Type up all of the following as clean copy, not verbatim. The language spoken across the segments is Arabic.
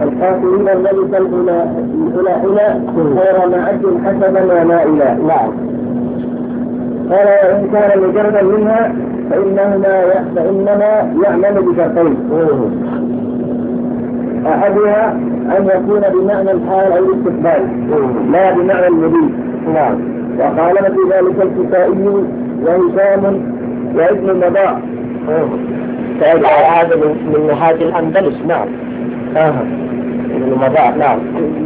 القاتلين الذي الى غير معد حسبا ومائلا. نعم. قال وإن كان مجردا منها فإنما يعمل بشرطين. أحدها أن يكون بمعنى الحال أو الاستقبال لا بمعنى المضي. نعم. وقال في ذلك الكسائي وهشام وابن المضاع. هذا من نهاية الأندلس. نعم. ابن المضاع. نعم.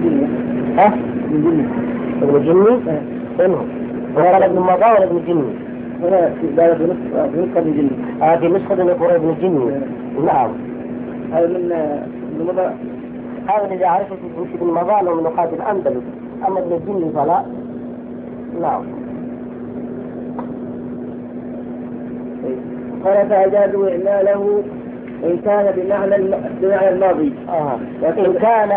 ابن جني. وقال ابن المضاع ولا ابن جني؟ هنا في نسخة ابن جني. في نسخة ابن جني. نعم. هذا من المضاع. هذا الذي عرفت ابن المضاع من نقاط الأندلس. أما ابن جني فلا. نعم. قال فأجازوا إعماله إن كان بمعنى الماضي. إن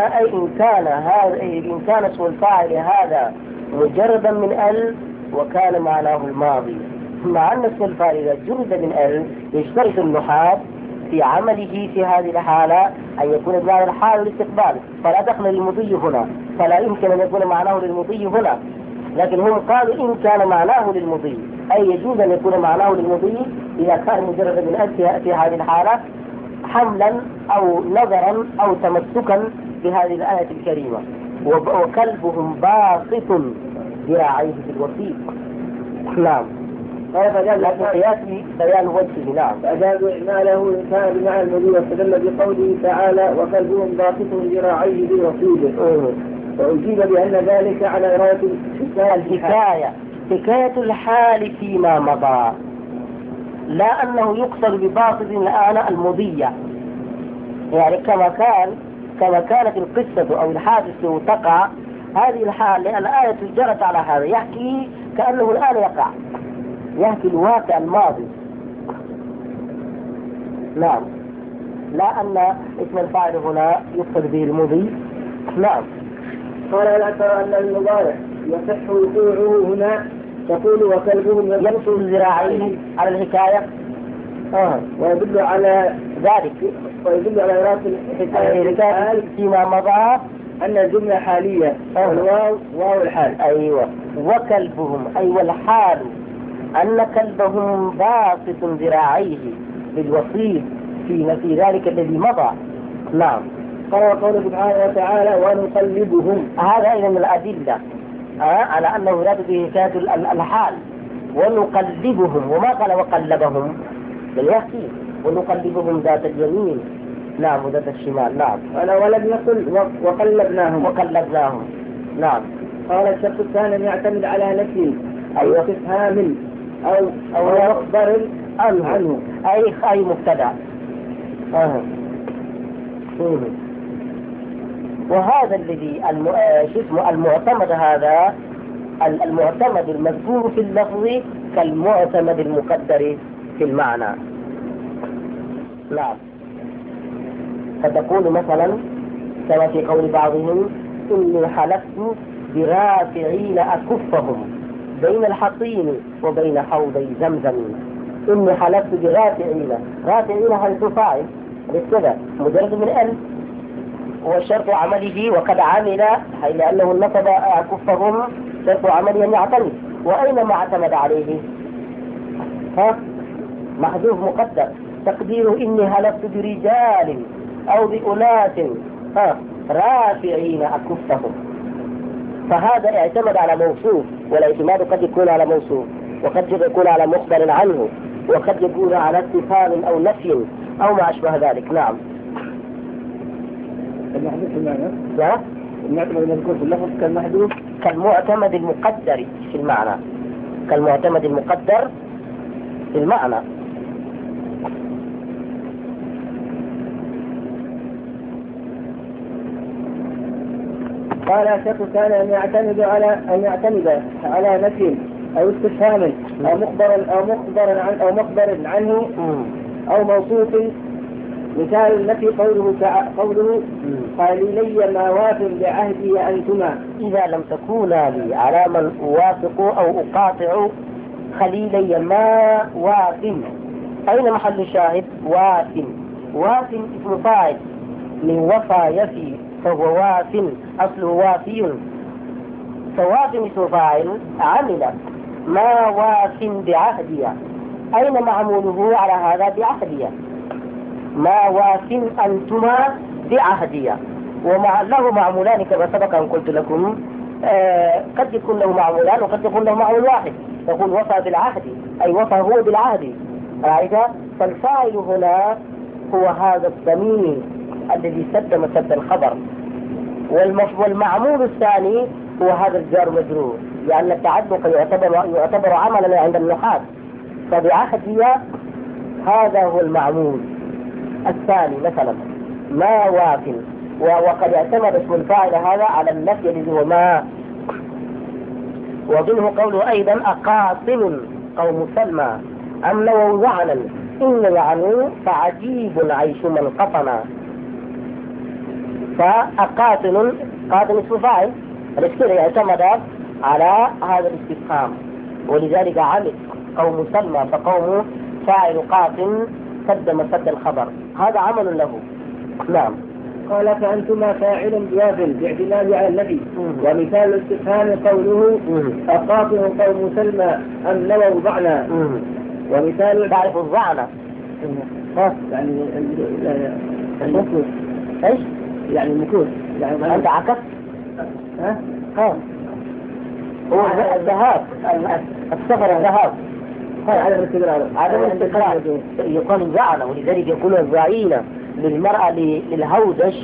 كان اسم الفاعل هذا مجردا من ال وكان معناه الماضي، مع أن اسم الفاعل إذا جرد من ال يشترط النحاة في عمله في هذه الحالة أن يكون بمعنى الحال والاستقبال، فلا دخل للمضي هنا، فلا يمكن أن يكون معناه للمضي هنا. لكن هم قالوا إن كان معناه للمضي، أي يجوز أن يكون معناه للمضي إذا كان مجرد من ال في هذه الحالة، حملا أو نظرا أو تمسكا بهذه الآية الكريمة. وكلبهم باسط ذراعيه في الوثيق. نعم. قال فجاز قياس بيان وجهه. نعم. فأجازوا إعماله إن كان بمعنى المضي، واستدل بقوله تعالى وكلبهم باسط ذراعيه في الوثيق. وأجيب بأن ذلك على إرادة حكاية الحال فيما مضى، لا أنه يقصد بباسط الآن المضية، يعني كما كانت القصة أو الحادث تقع هذه الحال، لأن الآية جرت على هذا، يحكي كأنه الآن يقع، يحكي الواقع الماضي. نعم. لا أن اسم الفاعل هنا يقصد به المضي. نعم. قال الأكثر أن المضارع يصح وقوعه هنا، تقول وكلبهم يبسط ذراعيه على الحكاية. ويدل على ذلك، ويدل على إرادة الحكاية فيما مضى أن الجملة حالية، والواو واو الحال. أيوة. وكلبهم أي والحال أن كلبهم باسط ذراعيه بالوصيد في ذلك الذي مضى. نعم. قال قوله سبحانه وتعالى ونقلبهم، هذا أيضا من الأدلة على أنه يراد به حكاية الحال. ونقلبهم، وما قال وقلبهم بل يحكي ونقلبهم ذات اليمين نعم وذات الشمال. نعم. ولم يقل وقلبناهم. نعم. قال الشرط الثاني يعتمد على نفي أو استفهام أو مخبر عنه أي مبتدأ. وهذا الذي المعتمد، هذا المعتمد المذكور في اللفظ كالمعتمد المقدر في المعنى. نعم. فتقول مثلا كما في قول بعضهم إني حلفت برافعين أكفهم بين الحصين وبين حوضي زمزم. إني حلفت برافعين حيث فاعل بالكذا مجرد من ألف، وشرط عمله وقد عمل، لأنه نصب أكفهم شرط عمله أن يعتمد. وأينما اعتمد عليه محذوف مقدر، تقديره إني هلفت برجال أو بأناس رافعين أكفهم، فهذا اعتمد على موصوف، والاعتماد قد يكون على موصوف، وقد يكون على مخبر عنه، وقد يكون على استفهام أو نفي أو ما أشبه ذلك. نعم. المحذوف في المعنى؟ لا. المعتمد المذكور في اللفظ كالمحذوف كالمعتمد المقدر في المعنى، كالمعتمد المقدر في المعنى. قال الشرط كان أن يعتمد على نفي أو استفهام أو مخبر عنه أو موصوف. مثال النفي قوله قليلي ما وافر بعهدي أنتما، إذا لم تكونا لي على من أوافق أو أقاطع خليلي ما واف. أين محل الشاهد؟ واف اسم فاعل من وفى يفي فهو واف، أصله وافي. فواف اسم فاعل عمل ما واف بعهدي. أين معموله على هذا؟ بعهدي. ما واف أنتما بعهدي. له معمولان كما سبق أن قلت لكم. قد يكون له معمولان وقد يكون له معمول واحد. يقول وفى بالعهد، أي وفى هو بالعهد. رأيت؟ فالفاعل هنا هو هذا الضمير الذي سد مسد الخبر، والمعمول الثاني هو هذا الجار مجرور، لأن التعلق يعتبر عملا عند النحاة. فبعهدي هذا هو المعمول الثاني مثلا ما واف. وقد اعتمد اسم الفاعل هذا على النفي الذي هو ما. ومنه قوله أيضا أقاتل قوم سلمى أم نووا زعلا إن يعنوا فعجيب عيش من قطنا. فأقاتل قاتل اسم فاعل، الاسكير اعتمد على هذا الاستفهام، ولذلك عمل قوم سلمى فقوم فاعل قاتل سد مسد الخبر، هذا عمل له. نعم. قال فأنتما فاعل بوافل باعتماد على النفي. ومثال الاستفهام قوله أقاتل قوم سلمى أم نووا ضعنا. ومثال تعرف الضعنة يعني المكوس. ايش؟ يعني المكوس يعني أنت عكست. هو الذهاب، السفر الذهاب، عدم الاستقرار. عدم الاستقرار يقال زعنة، ولذلك يقولون الزعينة للمرأة للهودج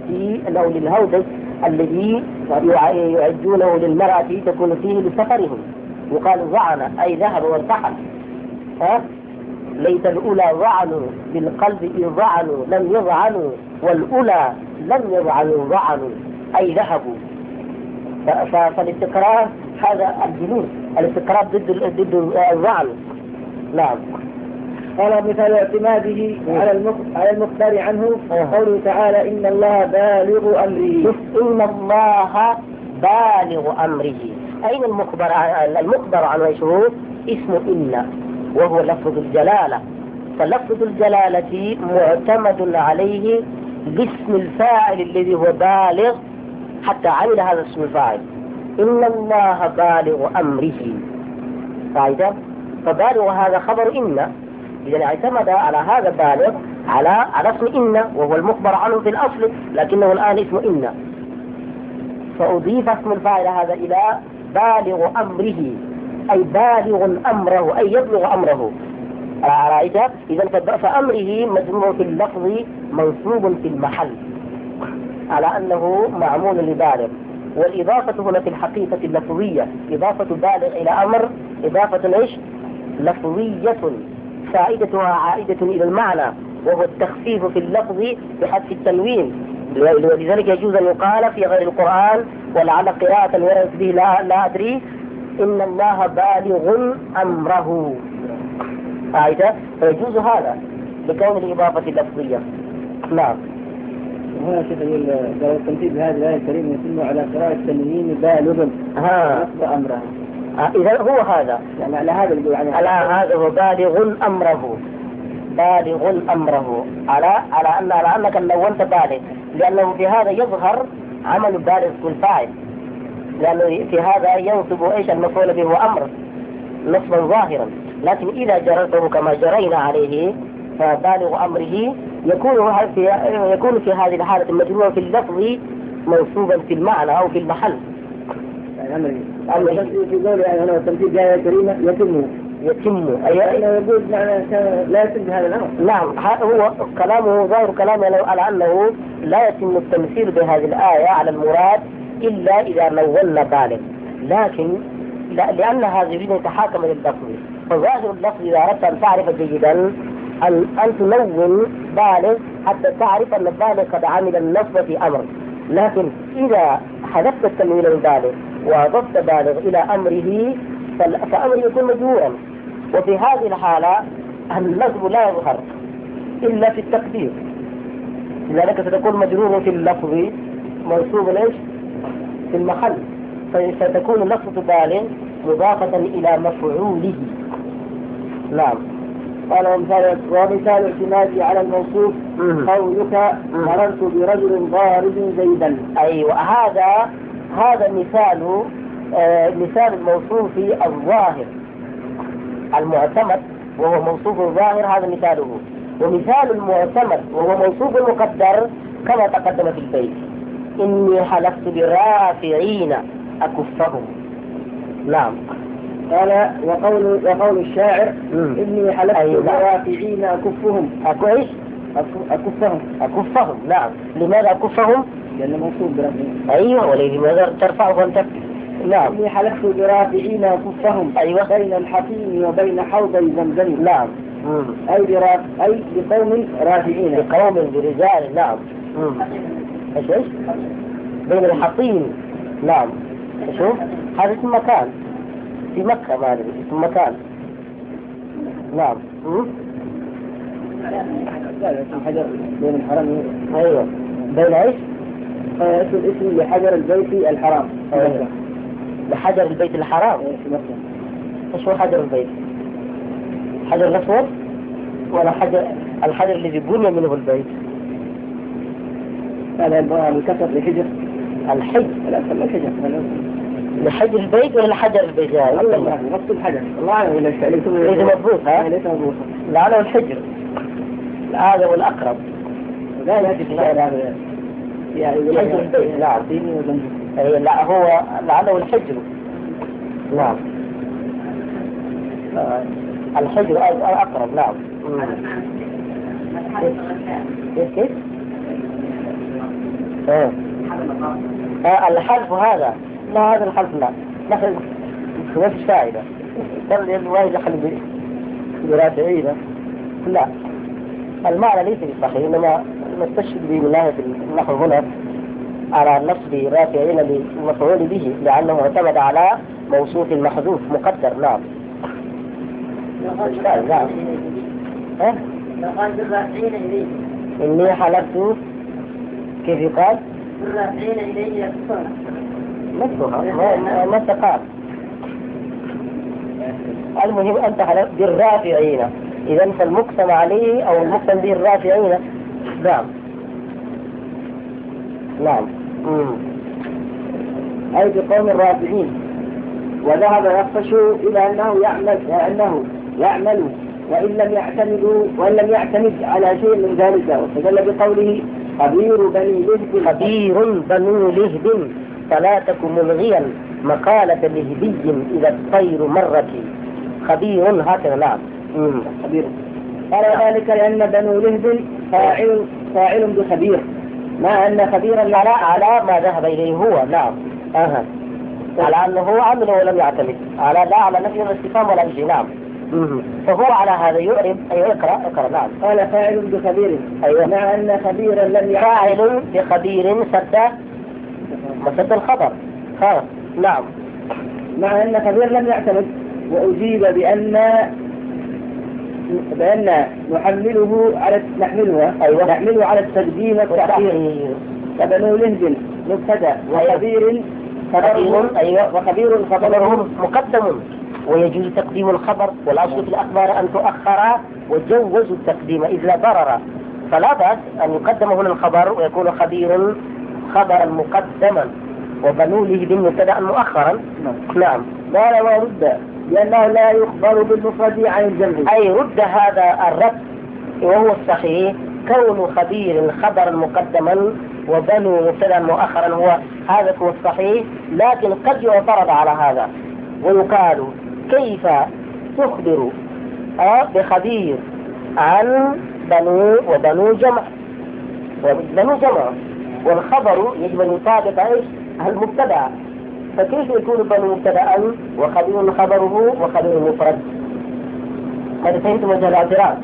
الذي يعدونه للمرأة تكون فيه لسفرهم، يقال زعنة أي ذهب وارتحل. ليت الأولى ضعنوا بالقلب إذ ضعنوا لم يضعنوا، والأولى لم يضعنوا ضعنوا أي ذهبوا. فالاستقرار هذا الجنون، الاستقرار ضد الضعن. نعم. قال مثال اعتماده على المخبر عنه قوله تعالى إن الله بالغ أمره. إن الله بالغ أمره. أين المخبر عنه ايش هو؟ اسم إن، وهو لفظ الجلالة. فلفظ الجلالة معتمد عليه باسم الفاعل الذي هو بالغ، حتى عمل هذا اسم الفاعل إن الله بالغ أمره. فإذا فبالغ هذا خبر إن، إذا اعتمد على هذا بالغ على اسم إن، وهو المخبر عنه في الأصل، لكنه الآن اسم إن، فأضيف اسم الفاعل هذا إلى بالغ أمره، أي بالغ أمره، أي يبلغ أمره. رأيت؟ إذا فأمره مجموع في اللفظ منصوب في المحل على أنه معمول لبالغ. والإضافة هنا في الحقيقة اللفظية، إضافة بالغ إلى أمر إضافة إيش؟ لفظية، فائدتها عائدة إلى المعنى، وهو التخفيف في اللفظ بحذف التنوين. ولذلك يجوز أن يقال في غير القرآن ولعل قراءة ورد به لا أدري إن الله بالغ أمره. فيجوز هذا بكون الإضافة اللفظية. نعم. هنا شيخ يقول التمثيل بهذه الآية الكريمة يتم على قراءة التنوين بالغ أمره. إذا هو هذا يعني على هذا اللي يعني على هذا هو بالغ أمره، بالغ أمره على أنك لونت بالغ، لأنه في هذا يظهر عمل بالغ في الفاعل، لأنه في هذا ينصب إيش المفعول به هو أمر نصبا ظاهرا. لكن إذا جررته كما جرينا عليه فبالغ أمره يكون في هذه الحالة المجرورة في اللفظ منصوبا في المعنى أو في المحل. أمره في قول يعني هنا التمثيل بهذه الكريمة يتم أي أنه يقول معنى لا يتم بهذا الأمر. نعم، هو كلامه ظاهر كلامه على أنه لا يتم التمثيل بهذه الآية على المراد إلا إذا نولنا بالغ، لكن لأن هذا يريد أن يتحاكم لللفظ، فظاهر اللفظ إذا أردت أن تعرف جيدا أن تنون بالغ حتى تعرف أن البالغ قد عمل النصب في أمر. لكن إذا حذفت التنوين البالغ وأضفت بالغ إلى أمره فأمره يكون مجهورا، وفي هذه الحالة النصب لا يظهر إلا في التقدير، لذلك ستكون مجرور في اللفظ منصوب ليش في المحل، فستكون لفظة بالغ مضافة إلى مفعوله. نعم. قال ومثال اعتمادي على الموصوف قولك مررت برجل ضارب زيدا. أيوة، هذا مثال الموصوف الظاهر المعتمد وهو موصوف الظاهر، هذا مثاله. ومثال المعتمد وهو موصوف المقدر كما تقدم في البيت: إني حلفت بالرافعين أكفهم. نعم. قال وقول الشاعر إني حلفت بالرافعين أكفهم. أكويش؟ أكفهم. نعم. لماذا أكفهم؟ لأنه موصوف برافعين. أيوة، ولماذا ترفعه وانت؟ نعم. إني حلفت برافعين أكفهم. أيوة. بين الحصين وبين حوضي زمزم. نعم. أي بقوم رافعين. بقوم برجال. نعم. ايش؟ بين الحصين. نعم. شوف، هذا اسم مكان في مكة، ما ادري اسم مكان. نعم. اسم حجر بين الحرم. ايوه. بين ايش؟ اسم لحجر البيت الحرام. أيوة. لحجر البيت الحرام. ايش هو حجر البيت؟ حجر الأسود ولا الحجر الذي بني منه البيت؟ هذا الكسر لحجر الحجر. لا أسمى الحجر لحجر البيت ولا لحجر البيت؟ نفس الحجر. الله ليس مضبوط. ها؟ ليس مضبوط. لعله الحجر. هذا هو الأقرب. لا يأتي في الشعر هذا يعني حجر البيت. نعم. لا، هو لعله الحجر. نعم. الحجر أقرب. نعم. كيف؟ الحلف هذا، لا، هذا الحلف لا، نحن نفس فائدة. قال لي الواحد يحلف برافعين. لا، المعنى ليس بالصحيح، إنما نستشهد بالله في النحو هنا على نصب رافعين للمفعول به، لأنه اعتمد على موصوف المحذوف مقدر. نعم. نعم. قال بالرافعين إليه. إني حلفت كيف يقال؟ بالرافعين إليه يكفرون. نفسها ما تقال. المهم أنت حلفت بالرافعين، إذا فالمقسم عليه أو المقسم به الرافعين. نعم. نعم. أي بقوم الرافعين. وذهب يخفش إلى أنه يعمل وإن لم يعتمد على شيء من ذلك، واستدل بقوله خبير بنو لهب فلا تكن ملغيا مقالة لهبي إذا الطير مرت. خبير هكذا. نعم. خبير. قال ذلك لأن بنو لهب فاعل بخبير، ما أن خبيرا على ما ذهب إليه هو. نعم. على أنه عمل ولم يعتمد، لا على نفي الاستفهام ولا شيء. نعم. فهو على هذا يعرب. أيوة. اقرأ. نعم. قال فاعل بخبير. أيوة. مع أن خبيرا لم يعتمد. فاعل بخبير سد الخبر. نعم. مع أن خبير لم يعتمد، وأجيب بأن نحمله على التقديم والتأخير. فبنو لهب مبتدأ وخبير خبره مقدم، ويجوز تقديم الخبر، والأصل في الأخبار أن تؤخر، وجوزوا التقديم إذ لا ضرر، فلا بأس أن يقدم هنا الخبر ويكون خبير خبرا مقدما وبنو لهب مبتدأ مؤخرا. نعم. لا ورد لأنه لا يخبر بالمفرد عن الجمع. أي رد هذا الرد، وهو الصحيح كون خبير خبرا مقدما وبنو مبتدأ مؤخرا، هذا هو الصحيح. لكن قد يعترض على هذا ويقال كيف تخبر بخبير عن وبنو جمع والخبر يجب أن يطابق المبتدأ، فكيف يكون بنو مبتدأ وخبير خبره وخبير مفرد؟ هذا فهمت وجه الاعتراض.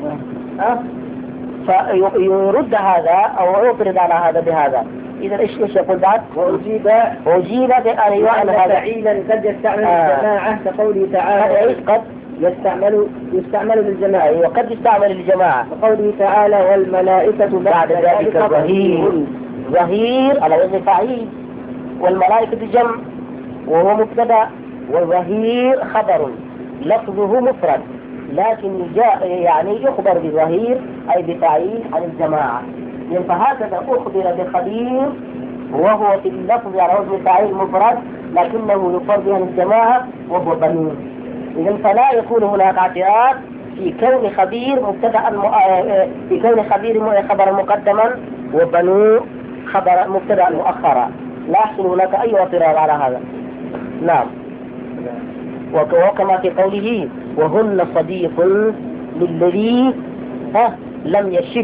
فيرد هذا أو يعترض على هذا بهذا. إذا إيش يقول بعد؟ وأجيب بأن فعيلا قد يستعمل الجماعة كقوله تعالى قد يستعمل للجماعة، وقد يستعمل للجماعة وقوله تعالى والملائكة بعد ذلك ظهير على وزن فعيل، والملائكة جمع وهو مبتدأ، والظهير خبر لفظه مفرد لكن يعني يخبر بظهير أي بفعيل عن الجماعة. فهكذا أخبر بخبير وهو في اللفظ على وزن فعيل مفرد لكنه يخبر به عن الجماعة وهو بنون. إذن فلا يكون هناك اعتراض في كون خبير خبر مقدما وبنو خبر مبتدأ مؤخرا، لا يحصل هناك أي اعتراض على هذا. نعم. وكما في قوله وهن صديق للذي لم يشب،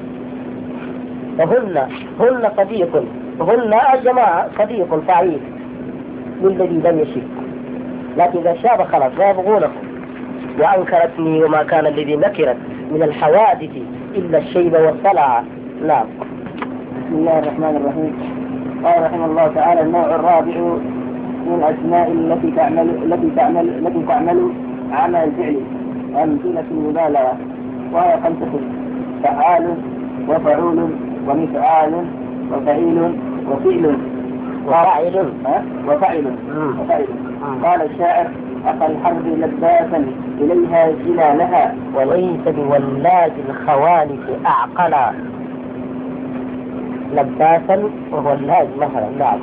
هن صديق، هن الجماعة صديق فعيل للذي لم يشب، لكن إذا شاب خلاص لا يبغونه. وأنكرتني وما كان الذي نكرت من الحوادث إلا الشيب والصلع. نعم. بسم الله الرحمن الرحيم. قال رحمه الله تعالى: النوع الرابع من الأسماء التي تعمل عمل الفعل أمثلة المبالغة، وهي 5: فعال وفعول ومفعال وفعيل وفعل. قال الشاعر: أخى الحرب لباسا إليها جلالها وليس بولاج الخوالف أعقلا. لباسا وولاج مثلا. نعم.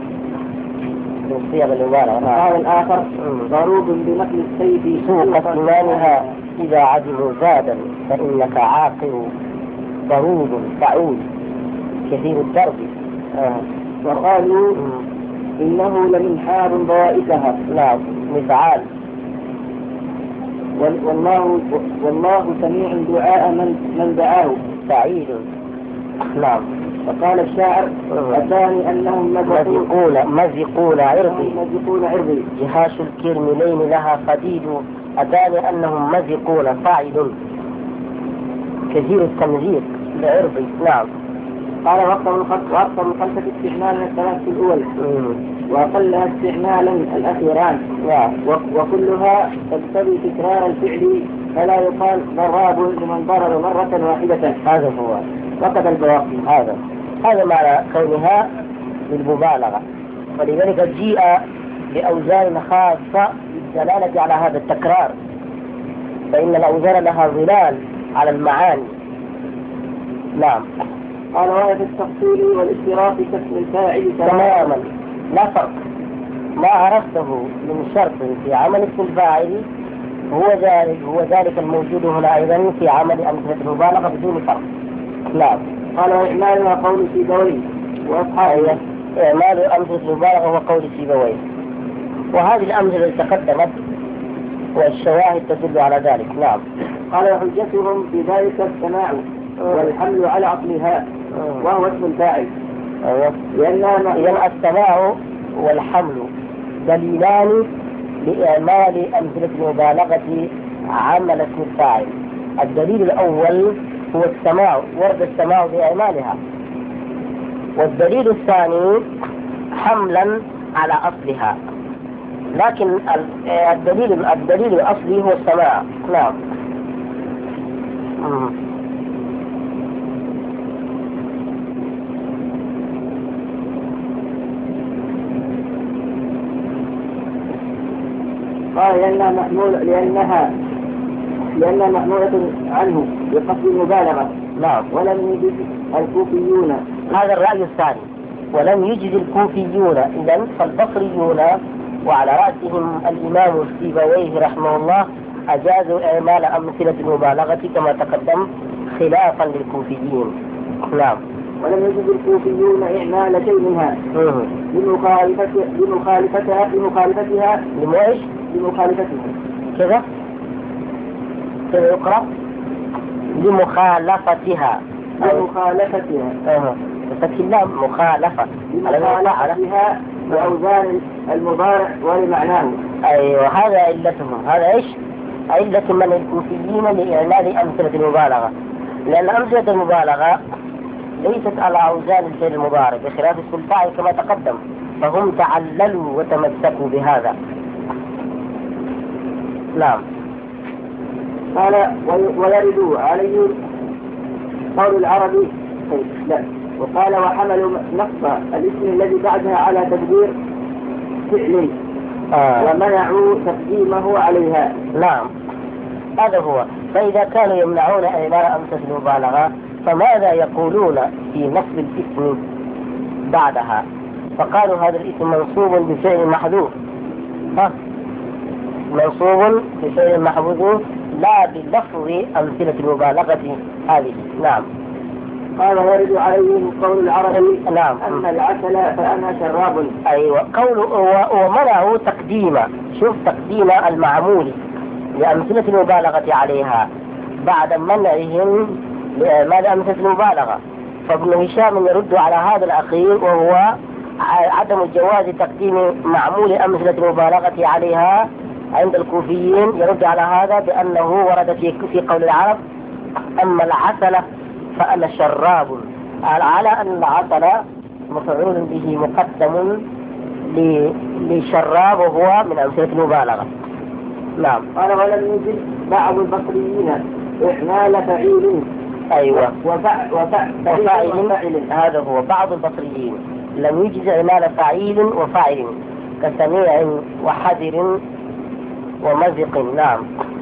قال الآخر: ضروب بنقل السيف سوق أسنانها إذا عدلوا زادا فإنك عاقل. ضروب فعول كثير الضرب. وقالوا إنه لمنحار ضوائفها. نعم. مفعال. والله سميع دعاء من دعاه. سعيد. نعم. فقال الشاعر: أتاني أنهم مزقون عرضي جهاش الكرملين لها قديد. أتاني أنهم مزقون فاعل كثير التمزيق لعرضي. نعم. قال: وأكثر الخمسة استعمالا الثلاث الأول وأقلها استعمالا الأخيران. وكلها تقتضي تكرار الفعل، فلا يقال ضراب لمن ضرب مرة واحدة. هذا هو وقد البواقي. هذا معنى كونها بالمبالغة، ولذلك جيء بأوزان خاصة للدلالة على هذا التكرار، فإن الأوزان لها ظلال على المعاني. نعم. قال: وهي في التفصيل والاشتراك كاسم الفاعل تماما، لا فرق. ما عرفته من شرط في عمل اسم الفاعل هو ذلك الموجود هنا أيضا في عمل أمثلة المبالغة بدون فرق. نعم. قال: وإعمالها قول سيبويه وأصحابه. إعمال أمثلة المبالغة هو قول سيبويه، وهذه الأمثلة التي تقدمت والشواهد تدل على ذلك. نعم. قال: وحجتهم في ذلك السماع والحمل على عقلها وهو اسم الفاعل. لأن السماع والحمل دليلان لإعمال أمثلة المبالغة عمل اسم الفاعل. الدليل الأول هو السماع، ورد السماع بإعمالها، والدليل الثاني حملا على أصلها، لكن الدليل الأصلي هو السماع. نعم. قال: لأنها محمولة عنه بقصد المبالغة. نعم. ولم يجد الكوفيون. هذا الرأي الثاني. ولم يجد الكوفيون، إذن فالبصريون وعلى رأسهم الإمام السيبويه رحمه الله أجازوا إعمال أمثلة المبالغة كما تقدم خلافا للكوفيين. نعم. ولم يجد الكوفيون إعمال شيء منها لمخالفتها كذا يقرأ لمخالفتها فتح اللام مخالفة لمخالفتها بأوزان المضارع ولمعناه. أيوة، هذا علتهم. هذا إيش؟ علة من الكوفيين لإعمال أمثلة المبالغة، لأن أمثلة المبالغة ليست على أوزان الفعل المضارع بخلاف اسم الفاعل كما تقدم، فهم تعللوا وتمسكوا بهذا. نعم. قال: ويرد عليه قول العربي. لا. وقال: وحملوا نصب الاسم الذي بعدها على تقدير فعل ومنعوا تقديمه عليها. نعم. هذا هو. فإذا كانوا يمنعون إعمال أمثلة المبالغة فماذا يقولون في نصب الاسم بعدها؟ فقالوا هذا الاسم منصوب بفعل محذوف، منصوب بفعل محذوف لا بلفظ أمثلة المبالغة هذه. نعم. قال ورد عليهم قول العربي نعم. أما العسل فأنا شراب. أيوة. قول ومنعوا تقديم، شوف تقديم المعمول لأمثلة المبالغة عليها بعد منعهم لإعمال أمثلة المبالغة. فابن هشام يرد على هذا الأخير وهو عدم جواز تقديم معمول أمثلة المبالغة عليها عند الكوفيين، يرد على هذا بأنه ورد في قول العرب أما العسل فأنا شراب، على أن العسل مفعول به مقدم لشراب وهو من أمثلة المبالغة. نعم. قال ولم يجد بعض البصريين إحمال فعيل. أيوة. وفاعل. هذا هو. بعض البصريين لم يجد إعمال فعيل وفاعل كسميع وحذر ومزق. نعم.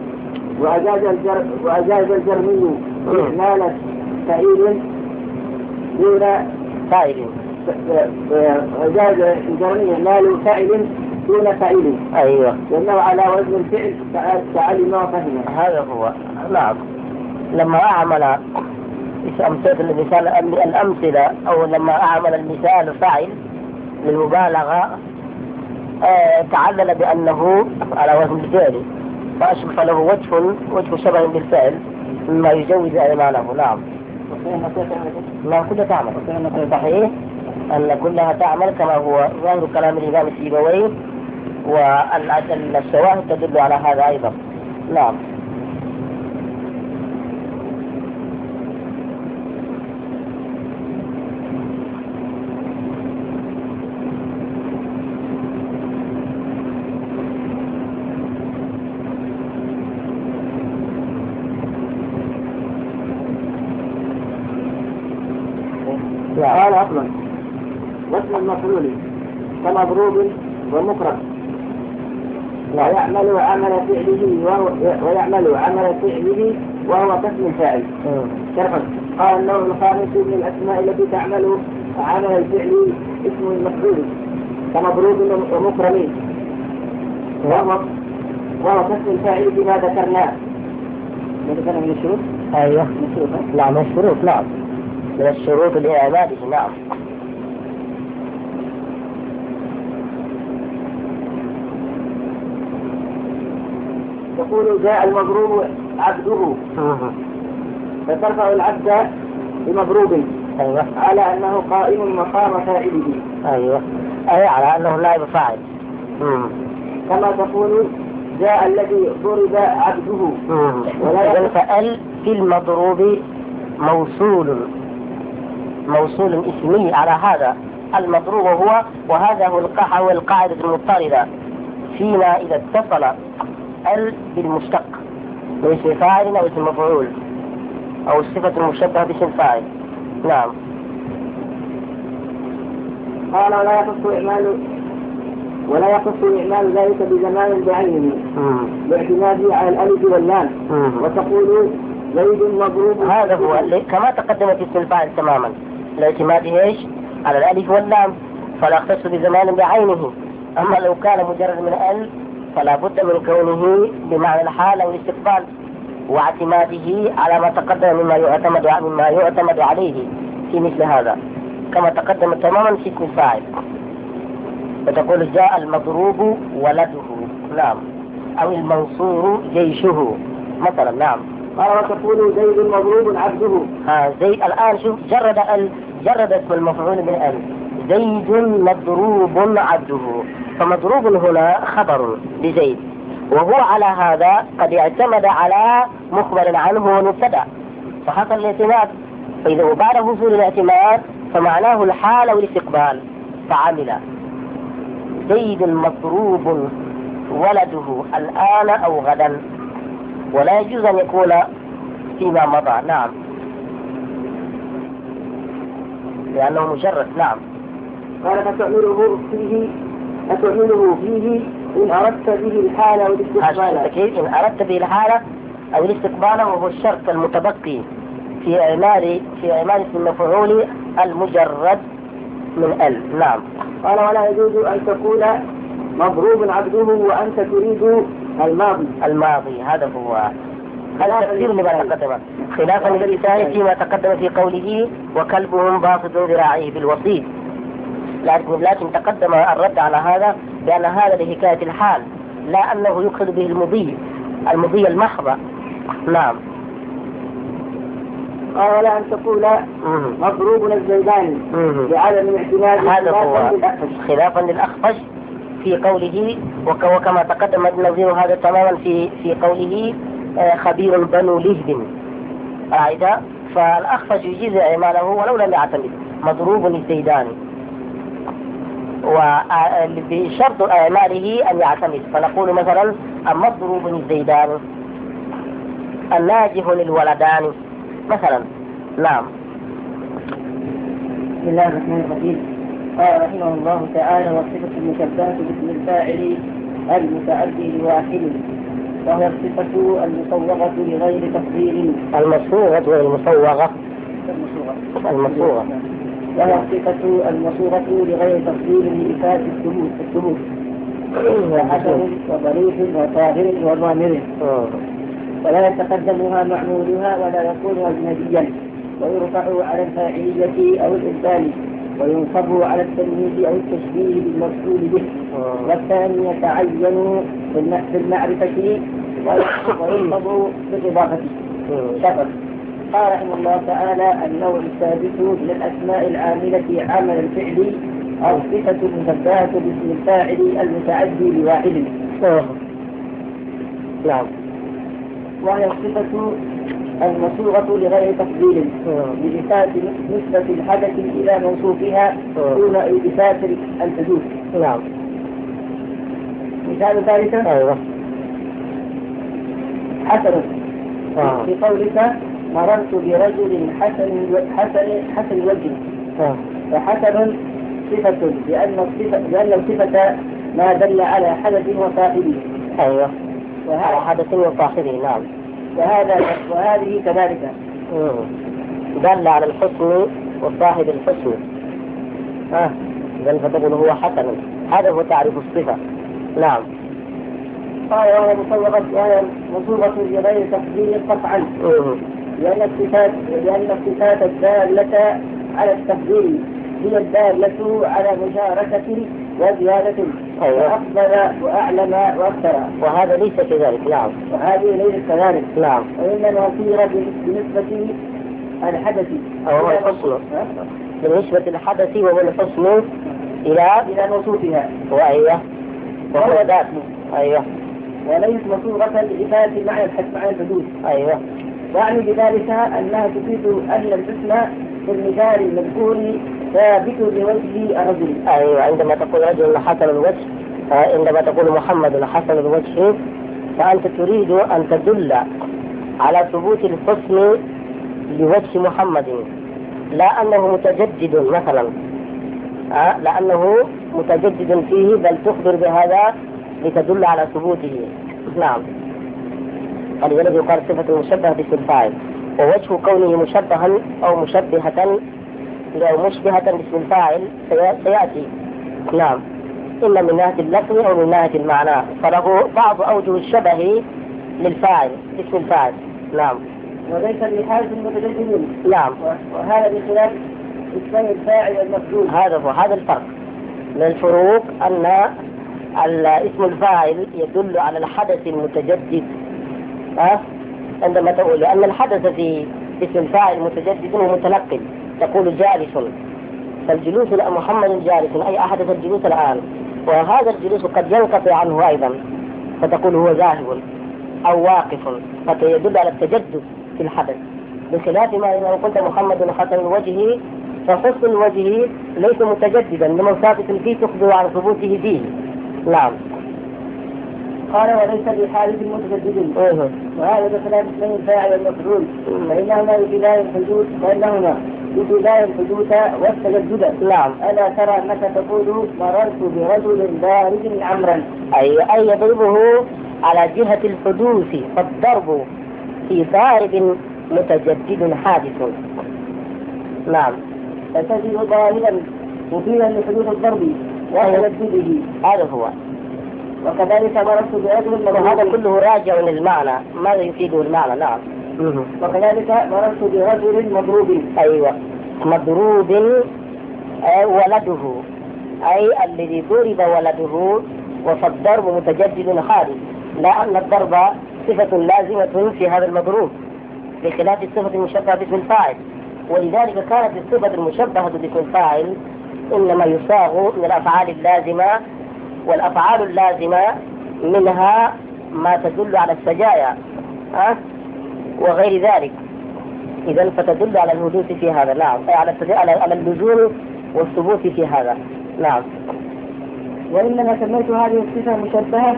وأجاز الجرمي إحمال فعيل دون فاعل. أجاز الجرمي إحمال فاعل دون فاعل. أيوة. لأنه على وزن الفعل تعلم وفهم. هذا هو. نعم. لما أعمل المثال الأمثلة أو لما أعمل المثال فاعل للمبالغة تعلل بأنه على وزن الفعل فأشبه له وجه شبه بالفعل مما يجوز إعماله. نعم. لا كلها تعمل. صحيح أن كلها تعمل كما هو ظاهر كلام الإمام السيبويه، والشواهد تدل على هذا أيضا. نعم. قال أصلا واسم المفعول كمضروب ومكره ويعمل عمل فعله وهو كاسم الفاعل. شرحا. قال النوع الخامس من الأسماء التي تعمل عمل الفعل اسم المفعول كمضروب ومكرم وهو كاسم الفاعل بما ذكرناه. ذكرنا من الشروط. أيوة. لا من الشروط. نعم. من الشروط لإعماله. نعم. يقول جاء المضروب عبده فترفع العبد بمضروب. أيوة. على أنه قائم مقام فاعله. أيوة. أي على أنه نائب فاعل. كما تقول جاء الذي ضرب عبده. ولا فأل في المضروب موصول اسمي على هذا المضروب هو، وهذا هو القاعدة المضطردة فيما إذا اتصل ال بالمشتق باسم فاعل أو اسم مفعول أو الصفة المشبهة باسم فاعل. نعم. قال ولا يخص إعمال ذلك بزمان بعينه باعتماده على الألف واللام. وتقول زيد مضروب. هذا هو كما تقدم في اسم الفاعل تماما، الاعتماد ايش؟ على الألف واللام، فلا يختص بزمان بعينه. أما لو كان مجرد من ال فلا بد من كونه بمعنى الحال أو الاستقبال، واعتماده على ما تقدم مما يعتمد عليه في مثل هذا كما تقدم تماما في اسم الفاعل. فتقول جاء المضروب ولده. نعم. أو المنصور جيشه مثلا. نعم. قال وتقول زيد مضروب عبده. زيد الآن شوف جرد اسم المفعول من ال. زيد مضروب عبده، فمضروب هنا خبر لزيد، وهو على هذا قد اعتمد على مخبر عنه ومبتدأ فحصل الاعتماد. فإذا وبعد حصول الاعتماد فمعناه الحال أو الاستقبال فعمل. زيد مضروب ولده الآن أو غدا، ولا يجوز أن يكون فيما مضى. نعم. لأنه مجرد. نعم. قال فتعمله فيه إن أردت به الحالة والاستقبال. إن أردت به الحالة أو الاستقبال وهو الشرط المتبقي في إعمال اسم المفعول المجرد من ال. نعم. قال ولا يجوز أن تقول مضروب عبده وأنت تريد الماضي. هذا هو تفسير لما تقدم، خلافا للثاني فيما تقدم في قوله وكلبهم باسط ذراعيه بالوسيط. لكن تقدم الرد على هذا بأن هذا لحكاية الحال، لا أنه يقصد به المضي المحض. نعم. قال ولا أن تقول مضروب الزيداني بعدم اعتماد. هذا هو خلافا للأخفش في قوله، وكما تقدم نظير هذا تماما في قوله خبير بنو لهب. فالأخفش يجيز إعماله ولو لم يعتمد مضروب الزيداني، وبشرط إعماله أن يعتمد، فنقول مثلا مضروب الزيدان، الناجح للولدان مثلا. نعم. بسم الله الرحمن الرحيم. قال رحمه الله تعالى والصفة المشبهة باسم الفاعل المتعدي لواحد، وهي الصفة المصوغة لغير تفضيل. المصوغة والمصوغة. وهي الصفة المصوغة لغير تفضيل لإفادة الثبوت وحسن وضريح وطاهر وضامر، ولا يتقدمها معمولها ولا يكون أجنبيا، ويرفع على الفاعلية أو الإبدال، وينصب على التمييز أو التشبيه بالمفعول به، والثاني يتعين بالمعرفة وينصب بالإضافة. شكر. قال رحمه الله تعالى النوع السادس من الأسماء العاملة عمل الفعل الصفة المشبهة باسم الفاعل المتعدي لواحد. نعم. وهي الصفة المصوغة لغير تفضيل بإثبات نسبة الحدث إلى موصوفها دون إثبات الحدوث. نعم. مثال ذلك حسن في قولك مررت برجل حسن الوجه، فحسن صفة لأن الصفة ما دل على حدث وصاحبه. على حدث وصاحبه. نعم. وهذه كذلك دل على الحسن وصاحب الحسن. إذن فتقول هو حسن، هذا هو تعريف الصفة. نعم. قال وهي مصوغة لغير تفضيل قطعا، لأن الصفات الدالة على التفضيل هي الدالة على مشاركة وزيادة وأفضل وأعلم وأكثر، وهذا ليس كذلك. نعم. وهذه ليست كذلك. نعم. وإنما صيغ بنسبة الحدث أو الحسن، بالنسبة الحدث وهو الحسن إلى موصوفها. وهو ذات. وليس مصوغة لإفادة معنى الحدوث. يعني بذلك أنها تفيد أن الحسن في المثال المذكور ثابت لوجه الرجل. عندما تقول رجل حسن الوجه، عندما تقول محمد حسن الوجه، فأنت تريد أن تدل على ثبوت الحسن لوجه محمد، لا أنه متجدد مثلا، لأنه متجدد فيه، بل تخبر بهذا لتدل على ثبوته. نعم. ولذلك يقال صفة مشبهة باسم الفاعل، ووجه كونه مشبها أو مشبهة باسم الفاعل سيأتي. نعم. إما من ناحية اللفظ أو من ناحية المعنى، فله بعض أوجه الشبه للفاعل باسم الفاعل. نعم. وليس لحاجة متجدد. نعم. وهذا بخلاف اسم الفاعل والمفعول. هذا الفرق من الفروق، أن اسم الفاعل يدل على الحدث المتجدد. عندما تقول لأن الحدث في اسم الفاعل متجدد ومتنقل، تقول جالس، فالجلوس محمد جالس، أي أحدث الجلوس الآن، وهذا الجلوس قد ينقطع عنه أيضا، فتقول هو ذاهب أو واقف، فيدل على التجدد في الحدث، بخلاف ما إذا قلت محمد حسن الوجه، فحسن الوجه ليس متجددا، لما ثابت فيه تخبر عن ثبوته فيه. نعم. قال وليس بحادث متجدد، وهذا بخلاف اسمين الفاعل والمفعول، فإنهما يفيدان الحدوث والتجدد. نعم. ألا ترى أنك تقول مررت برجل بارد عمرا، أي يضربه على جهة الحدوث، فالضرب في ضارب متجدد حادث. نعم. فتجد ضاربا مفيدا لحدوث الضرب وتجدده. هذا هو. وكذلك مررت برجل وهذا كله راجع للمعنى، ماذا يفيده المعنى؟ نعم. وكذلك مررت برجل مضروب. أيوة، مضروب ولده، أي الذي ضرب ولده، فالضرب متجدد حادث، لا أن الضرب صفة لازمة في هذا المضروب بخلاف الصفة المشبهة باسم الفاعل. ولذلك كانت الصفة المشبهة باسم الفاعل إنما يصاغ من الأفعال اللازمة، والأفعال اللازمة منها ما تدل على السجايا وغير ذلك. إذن فتدل على الحدوث في هذا. نعم، على اللزوم والثبوت في هذا. نعم. وإنما سميت هذه الصفة مشبهة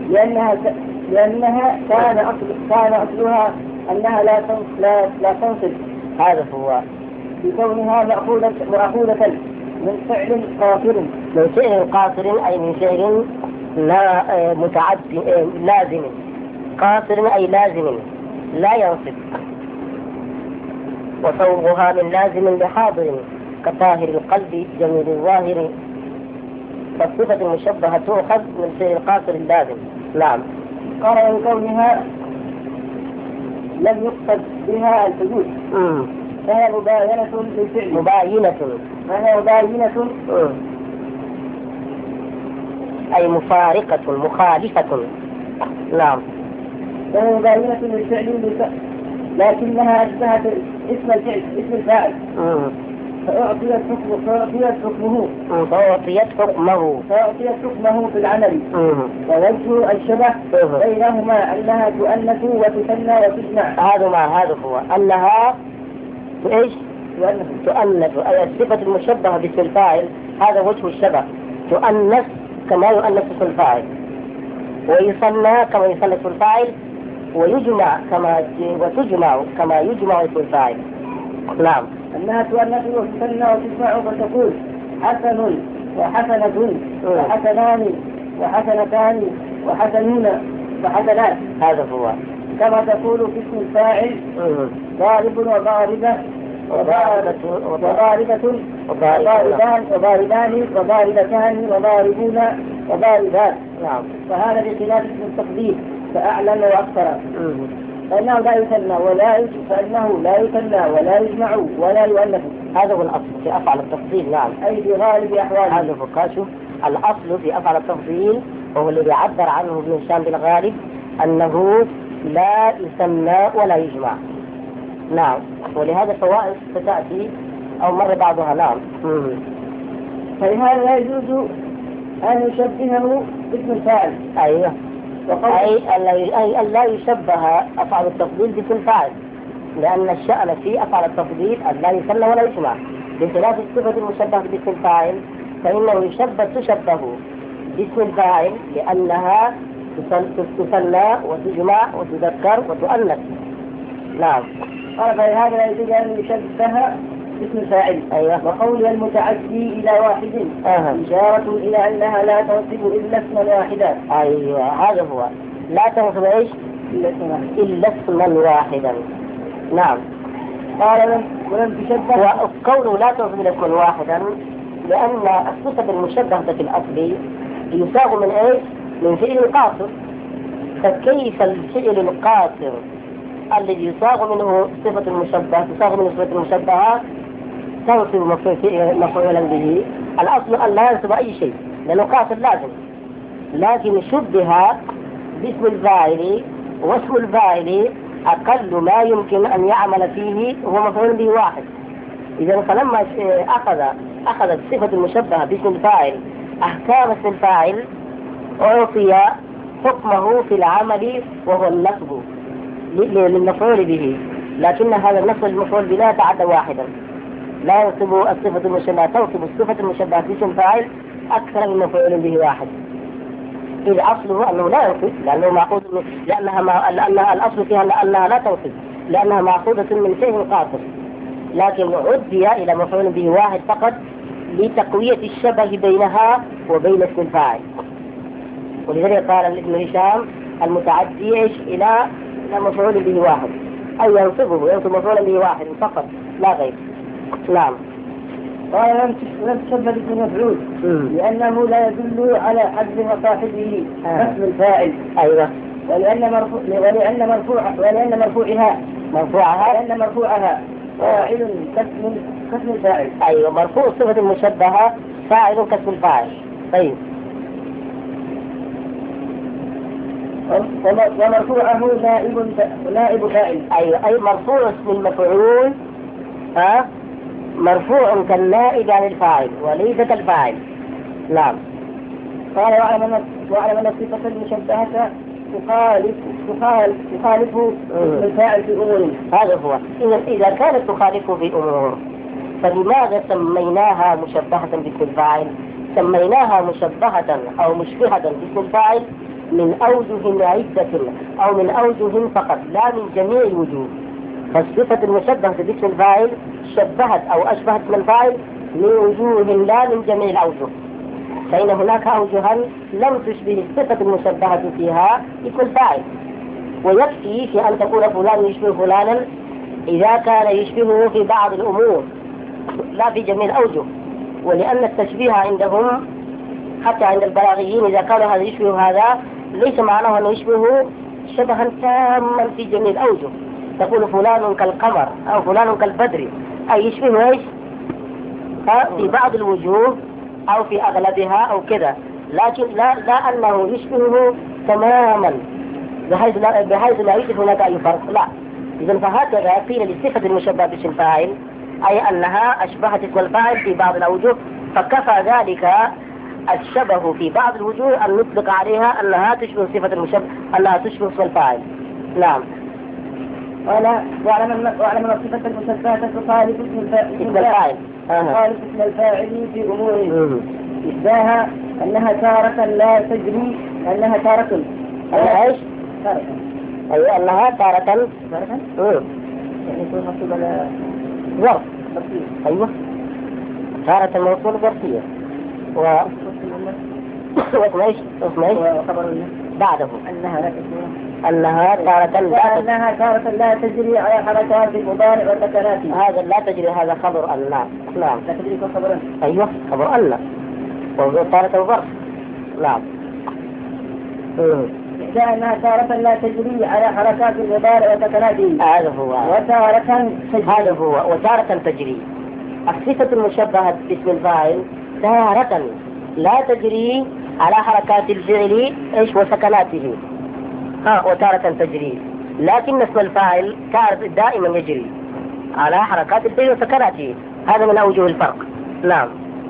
لأنها كان أصلها أنها لا تنصب. هذا هو. بكونها مأخوذة من فعل قاصر. من فعل قاصر أي من فعل لا متعدي لازم. قاصر أي لازم لا ينصب. وصوغها من لازم لحاضر كطاهر القلب جميل الظاهر. فالصفة المشبهة تؤخذ من فعل القاصر اللازم. نعم. قال وكونها لم يقصد بها الحدوث فهي مباينة للفعل. فهي مباينة أي مفارقة مخالفة. نعم. فهي مباينة للفعل لكنها أشبهت اسم الفاعل. فأعطيت حكمه في العمل. ووجه الشبه بينهما أنها تؤنث وتثنى وتجمع. هذا هو أنها إيش؟ تؤنث، أي الصفة المشبهة باسم الفاعل. هذا وجه الشبه، تؤنث كما يؤنث اسم الفاعل، ويثنى كما يثنى اسم الفاعل، ويجمع كما يجمع اسم الفاعل. نعم. أنها تؤنث وتثنى وتجمع فتقول حسن وحسنة وحسنان وحسنتان وحسنون وحسنات. هذا هو. كما تقول في اسم الفاعل ضارب وضاربة وضاربة وضاربان وضاربتان وضاربون وضاربات. نعم. فهذا بخلاف اسم التقدير فأعلن وأكثر. فإنه لا يثنى ولا يجمع ولا يؤنث. هذا هو الأصل في أفعال التفضيل. نعم. أي في غالب أحواله. هذا فقاشه الأصل في أفعال التفضيل، وهو الذي عبر عنه ابن هشام بالغالب أنه لا يثنى ولا يجمع. نعم. ولهذا فوائد ستأتي أو مر بعضها. نعم. فلهذا لا يجوز أن يشبهه باسم الفاعل. أيوه. أي أن لا يشبه أفعال التفضيل باسم الفاعل، لأن الشأن في أفعال التفضيل أن لا يثنى ولا يجمع، بخلاف الصفة المشبهة باسم الفاعل فإنه تشبه باسم الفاعل لأنها تثنى وتجمع وتذكر وتؤنث. نعم. قال فلهذا لا يجوز أن يشبه باسم الفاعل. أيوة. وقول المتعدي إلى واحد إشارة إلى أنها لا تنصب إلا اسما واحدا. أيوة، هذا هو. لا تنصب إيش؟ إلا اسما واحدا. نعم. قال ولم تشبه. وقوله لا تنصب إلا اسما واحدا لأن الصفة المشبهة في الأصل يساغ من إيش؟ من فعل القاصر. فكيف الفعل القاصر الذي يصاغ منه صفة المشبهة تصاغ منه صفة المشبهة تنصب مفعولا به؟ الأصل أن لا ينصب أي شيء لأنه قاصر لازم، لكن شبه باسم الفاعل، واسم الفاعل أقل ما يمكن أن يعمل فيه هو مفعول به واحد. إذا فلما أخذت صفة المشبهة باسم الفاعل أحكام اسم الفاعل أعطي حكمه في العمل وهو النصب للمفعول به، لكن هذا النصب المفعول به لا يتعدى واحدا. لا ينصب الصفة المشبهة، تنصب الصفة المشبهة باسم الفاعل أكثر من مفعول به واحد. إذ أصله أنه لا ينصب لأنه معقود لأنها الأصل فيها أنها لا تنصب لأنها معقودة من فعل قاصر، لكن عدي إلى مفعول به واحد فقط لتقوية الشبه بينها وبين اسم الفاعل. ولذلك قال ابن هشام المتعدي إلى مفعول به واحد، أي ينصب مفعولا به واحد فقط لا غير. نعم. قال لم تشبه باسم مفعول لأنه لا يدل على حذف صاحبه اسم الفاعل. أيوة. ولأن مرفوعها فاعل كاسم الفاعل. أيوة، مرفوع صفة المشبهة فاعل كاسم الفاعل. طيب. ومرفوعه نائب فاعل. أيوة، أي مرفوع اسم المفعول مرفوع كالنائب عن الفاعل وليس كالفاعل. نعم. قال واعلم أن الصفة المشبهة تخالف الفاعل في أمور. هذا هو. إذا كانت تخالفه في أمور فلماذا سميناها مشبهة باسم الفاعل؟ سميناها مشبهة أو مشبهة باسم الفاعل من أوجه عدة أو من أوجه فقط، لا من جميع الوجوه. فالصفة المشبهة باسم الفاعل شبهت أو أشبهت من الفاعل من وجوه لا من جميع الأوجه، فإن هناك أوجها لم تشبه الصفة المشبهة فيها اسم الفاعل، ويكفي في أن تقول فلان يشبه فلانا إذا كان يشبهه في بعض الأمور لا في جميع الأوجه. ولأن التشبيه عندهم حتى عند البلاغيين إذا كان هذا يشبه هذا ليس معناه أنه يشبهه شبها تاما في جميع الأوجه. تقول فلان كالقمر أو فلان كالبدر، أي يشبه إيش في بعض الوجوه أو في أغلبها أو كذا، لكن لا أنه يشبهه تماما بحيث لا يوجد هناك أي فرق، لا. إذن فهكذا قيل للصفة المشبهة باسم الفاعل أي أنها أشبهت اسم الفاعل في بعض الأوجه، فكفى ذلك الشبه في بعض الوجوه أن نطلق عليها أنها تشبه صفة المشبه، أنها تشبه اسم الفاعل. نعم. قال واعلم أن الصفة المشبهة تخالف اسم الفاعل اسم الفاعل في أمور إحداها أنها تارة لا تجري، أنها تارة إيش؟ أيوة، أنها تارة يعني يكون مكتوب على ظرف. أيوة، تارة موصول ظرفية واسم ايش؟ بعده أنها تارة لا تجري على حركات المضارع وسكناته. هذا لا تجري، هذا خبر أن. نعم. لا تجري خبر أن. أيوة، خبر أن وهو تارة ظرف. نعم. أنها تارة لا تجري على حركات المضارع وسكناته. هذا هو. وتارة تجري. الصفة المشبهة باسم الفاعل تارة لا تجري على حركات الفعل ايش وسكناته، وتارة تجري، لكن اسم الفاعل دائما يجري على حركات الفعل وسكناته. هذا من أوجه الفرق. نعم.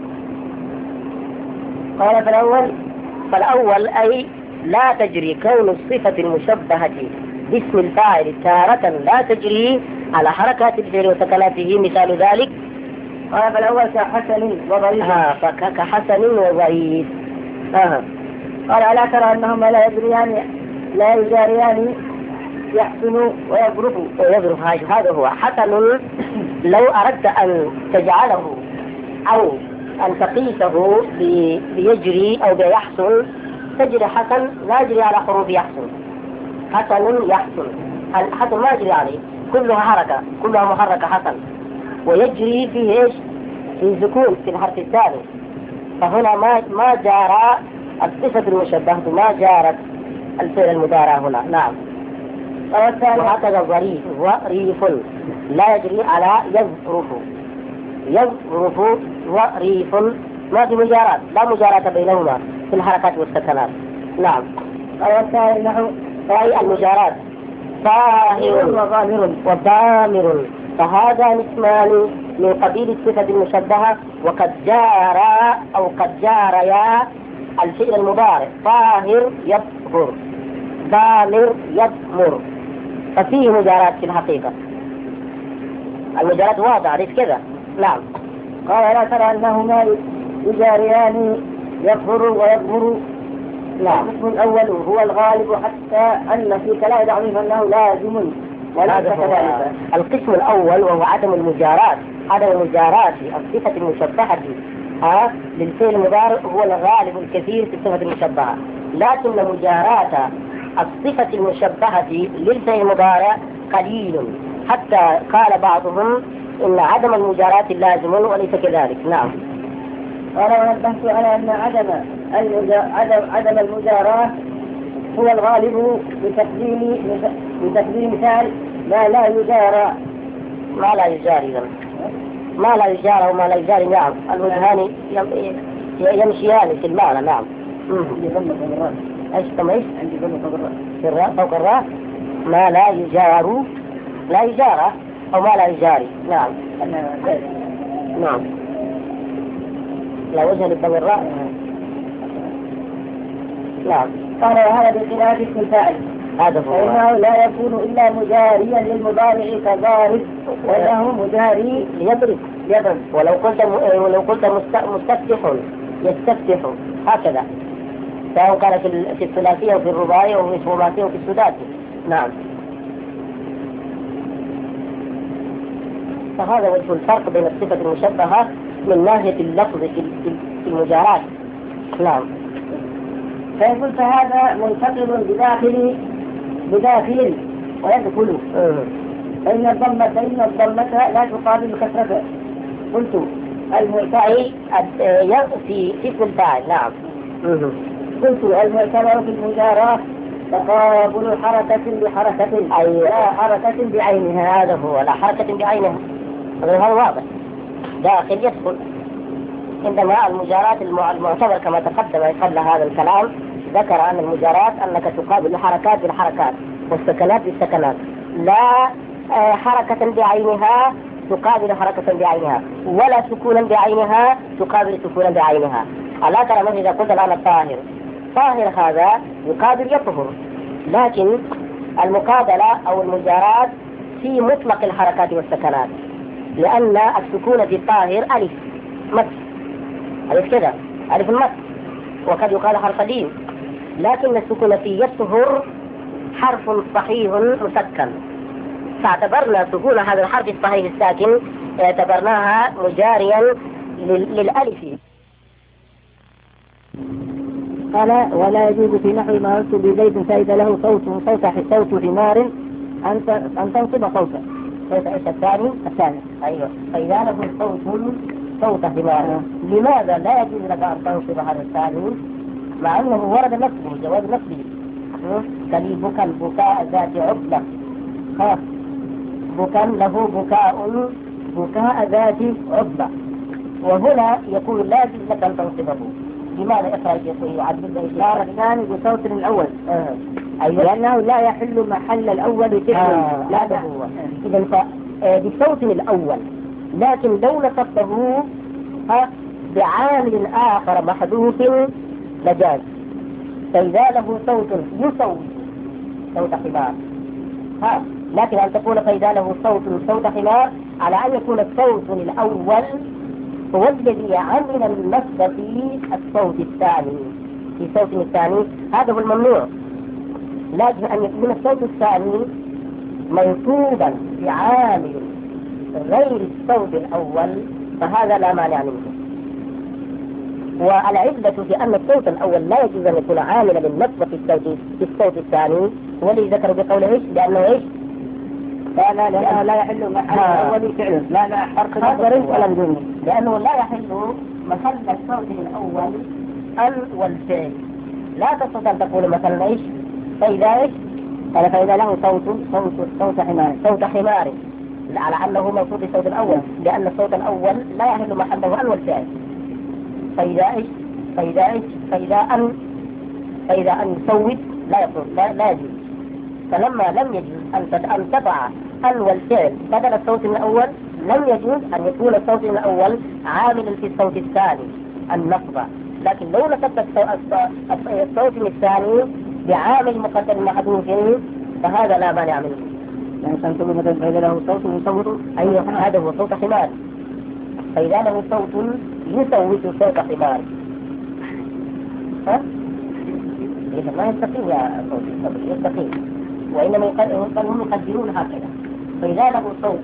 قال فالأول أي لا تجري، كون الصفة المشبهة باسم الفاعل تارة لا تجري على حركات الفعل وسكناته. مثال ذلك قال فالأول كحسن وضعيف. كحسن وضعيف. قال ألا ترى أنهما لا يجاريان يحسن ويظرف. هذا هو حسن. لو أردت أن تجعله أو أن تقيسه بيجري أو بيحسن تجري حسن لا يجري على حروف يحسن. حسن يحسن، الحسن ما يجري عليه، كلها حركة، كلها محركة حسن، ويجري فيه ايش؟ في سكون في الحرف الثاني. فهنا ما جار الصفة المشبهة، ما جارت الفعل المضارع هنا. نعم. وهكذا ظريف لا يجري على يظرف ظريف، ما في مجارات، لا مجارات بينهما في الحركات والسكنات. نعم. والثاني نحو أي المجارات طاهر وضامر، فهذا اسمان من قبيل الصفة المشبهة. وقد جار أو قد جاريا الفعل المضارع، طاهر يطهر، ضامر يضمر، ففيه مجارات في الحقيقة. المجارات واضحة ليس كذا. نعم. قال لا ترى أنهما يجاريان يظهر ويضمر. نعم. القسم الأول هو الغالب، حتى أن في كلام ضعيف أنه لازم وليس كذلك. القسم الأول وهو عدم المجارات، عدم مجارات الصفة المشبهة للفعل المضارع هو الغالب الكثير في الصفة المشبهة، لكن مجارات الصفة المشبهة للفعل المضارع قليل، حتى قال بعضهم إن عدم المجاراة لازم وليس كذلك. نعم. قال ونبهت على أن عدم المجاراة هو الغالب بتقديم مثال ما لا يجارى. ما لا يجاري ما لا يجارى وما لا يجاري. نعم. الوجهان يمشيان في المعنى. نعم. ايش كم ايش؟ عندي ضمة فوق الراء. في الراء فوق الراء. ما لا يجار لا يجارى او ما لا يجاري. نعم. نعم. لا وجه للضم الراء. نعم. قال وهذا بخلاف اسم الفاعل، هذا هو، فإنه لا يكون إلا مجاريا للمضارع كضارب، وإنه مجاري يضرب. ولو قلت مستفتح يستفتح، هكذا، سواء كان في الثلاثية وفي الرباعية وفي الخماسية وفي السداسي. نعم. فهذا وجه الفرق بين الصفة المشبهة من ناحية اللفظ في المجاراة. نعم. فيقول فهذا منتقل بداخل ويدخل، فإن الضمة لا تقابل كثرته. قلت المعتبر في اسم الفاعل. نعم. قلت المعتبر في المجاراة تقابل حركة بحركة، أي لا حركة بعينها. هذا هو، لا حركة بعينها، هذا واضح، داخل يدخل. عندما المجاراة المعتبر كما تقدم قبل هذا الكلام ذكر أن المجاراة أنك تقابل الحركات بالحركات والسكنات بالسكنات، لا حركة بعينها تقابل حركة بعينها، ولا سكونا بعينها تقابل سكونا بعينها. ألا ترى مثلا إذا قلت الآن طاهر هذا يقابل يطهر، لكن المقابلة أو المجاراة في مطلق الحركات والسكنات، لأن السكون في الطاهر ألف مد، ألف كذا، ألف المد، وقد يقال حرف لين، لكن السكون في يطهر حرف صحيح مسكن، فاعتبرنا سكون هذا الحرف الصحيح الساكن اعتبرناها مجاريا للألف. قال ولا يجوز في نحو ما يكتب بزيد فإذا له صوت حمار أن تنصب صوته. صوت ايش الثاني؟ ايوه. فإذا له صوت حمار، لماذا لا يجوز لك أن تنصب هذا الثاني مع أنه ورد نصبه جواز نصبه؟ كليبك البكاء ذات عقلة، بكاء له بكاء ذات عقلة، وهنا يقول لا يجوز لك أن تنصبه. لماذا إخراج يعدل الإشارة الثاني بصوت الأول؟ أيوة. لأنه لا يحل محل الأول فعل. لا ده هو. إذا بصوت الأول، لكن لو نصبه بعامل آخر محذوف لجاز. فإذا له صوت يصوت صوت حمار، لكن أن تقول فإذا له صوت حمار على أن يكون الصوت الأول هو الذي عمل النصب في الصوت الثاني، في صوت الثاني، هذا هو الممنوع. لازم أن يكون الصوت الثاني منصوبا بعامل غير الصوت الأول، فهذا لا مانع منه. والعلة في أن الصوت الأول لا يجوز أن يكون عاملا للنصب في الصوت الثاني، هو الذي ذكر بقوله إيش؟ لأنه إيش؟ لا يحل محل الأول فعل، لا حرف نظر ولا بدون، لأنه لا يحل محل الصوت الأول والفعل. لا تستطيع أن تقول مثلا إيش؟ فإذا إيش؟ قال فإذا له صوت حمار على أنه موصوف بالصوت الأول، لأن الصوت الأول لا يحل محله أن والفعل. فإذا أن يصوت لا يقول لا يجوز. فلما لم يجوز أن تضع أن والفعل بدل الصوت الأول، لم يجوز أن يكون الصوت الأول عاملا في الصوت الثاني النصب. لكن لو نصبت الصوت الثاني بعامل مقدر محذوف فهذا لا مانع منه. يعني تنصب مثلا فإذا له صوت يصوت، أيوه هذا هو صوت حمار. فإذا له صوت يصوت صوت حمار، إذا ما يستقيم يا صوت يستقيم، وإنما هم يقدرون هكذا. فإذا له صوت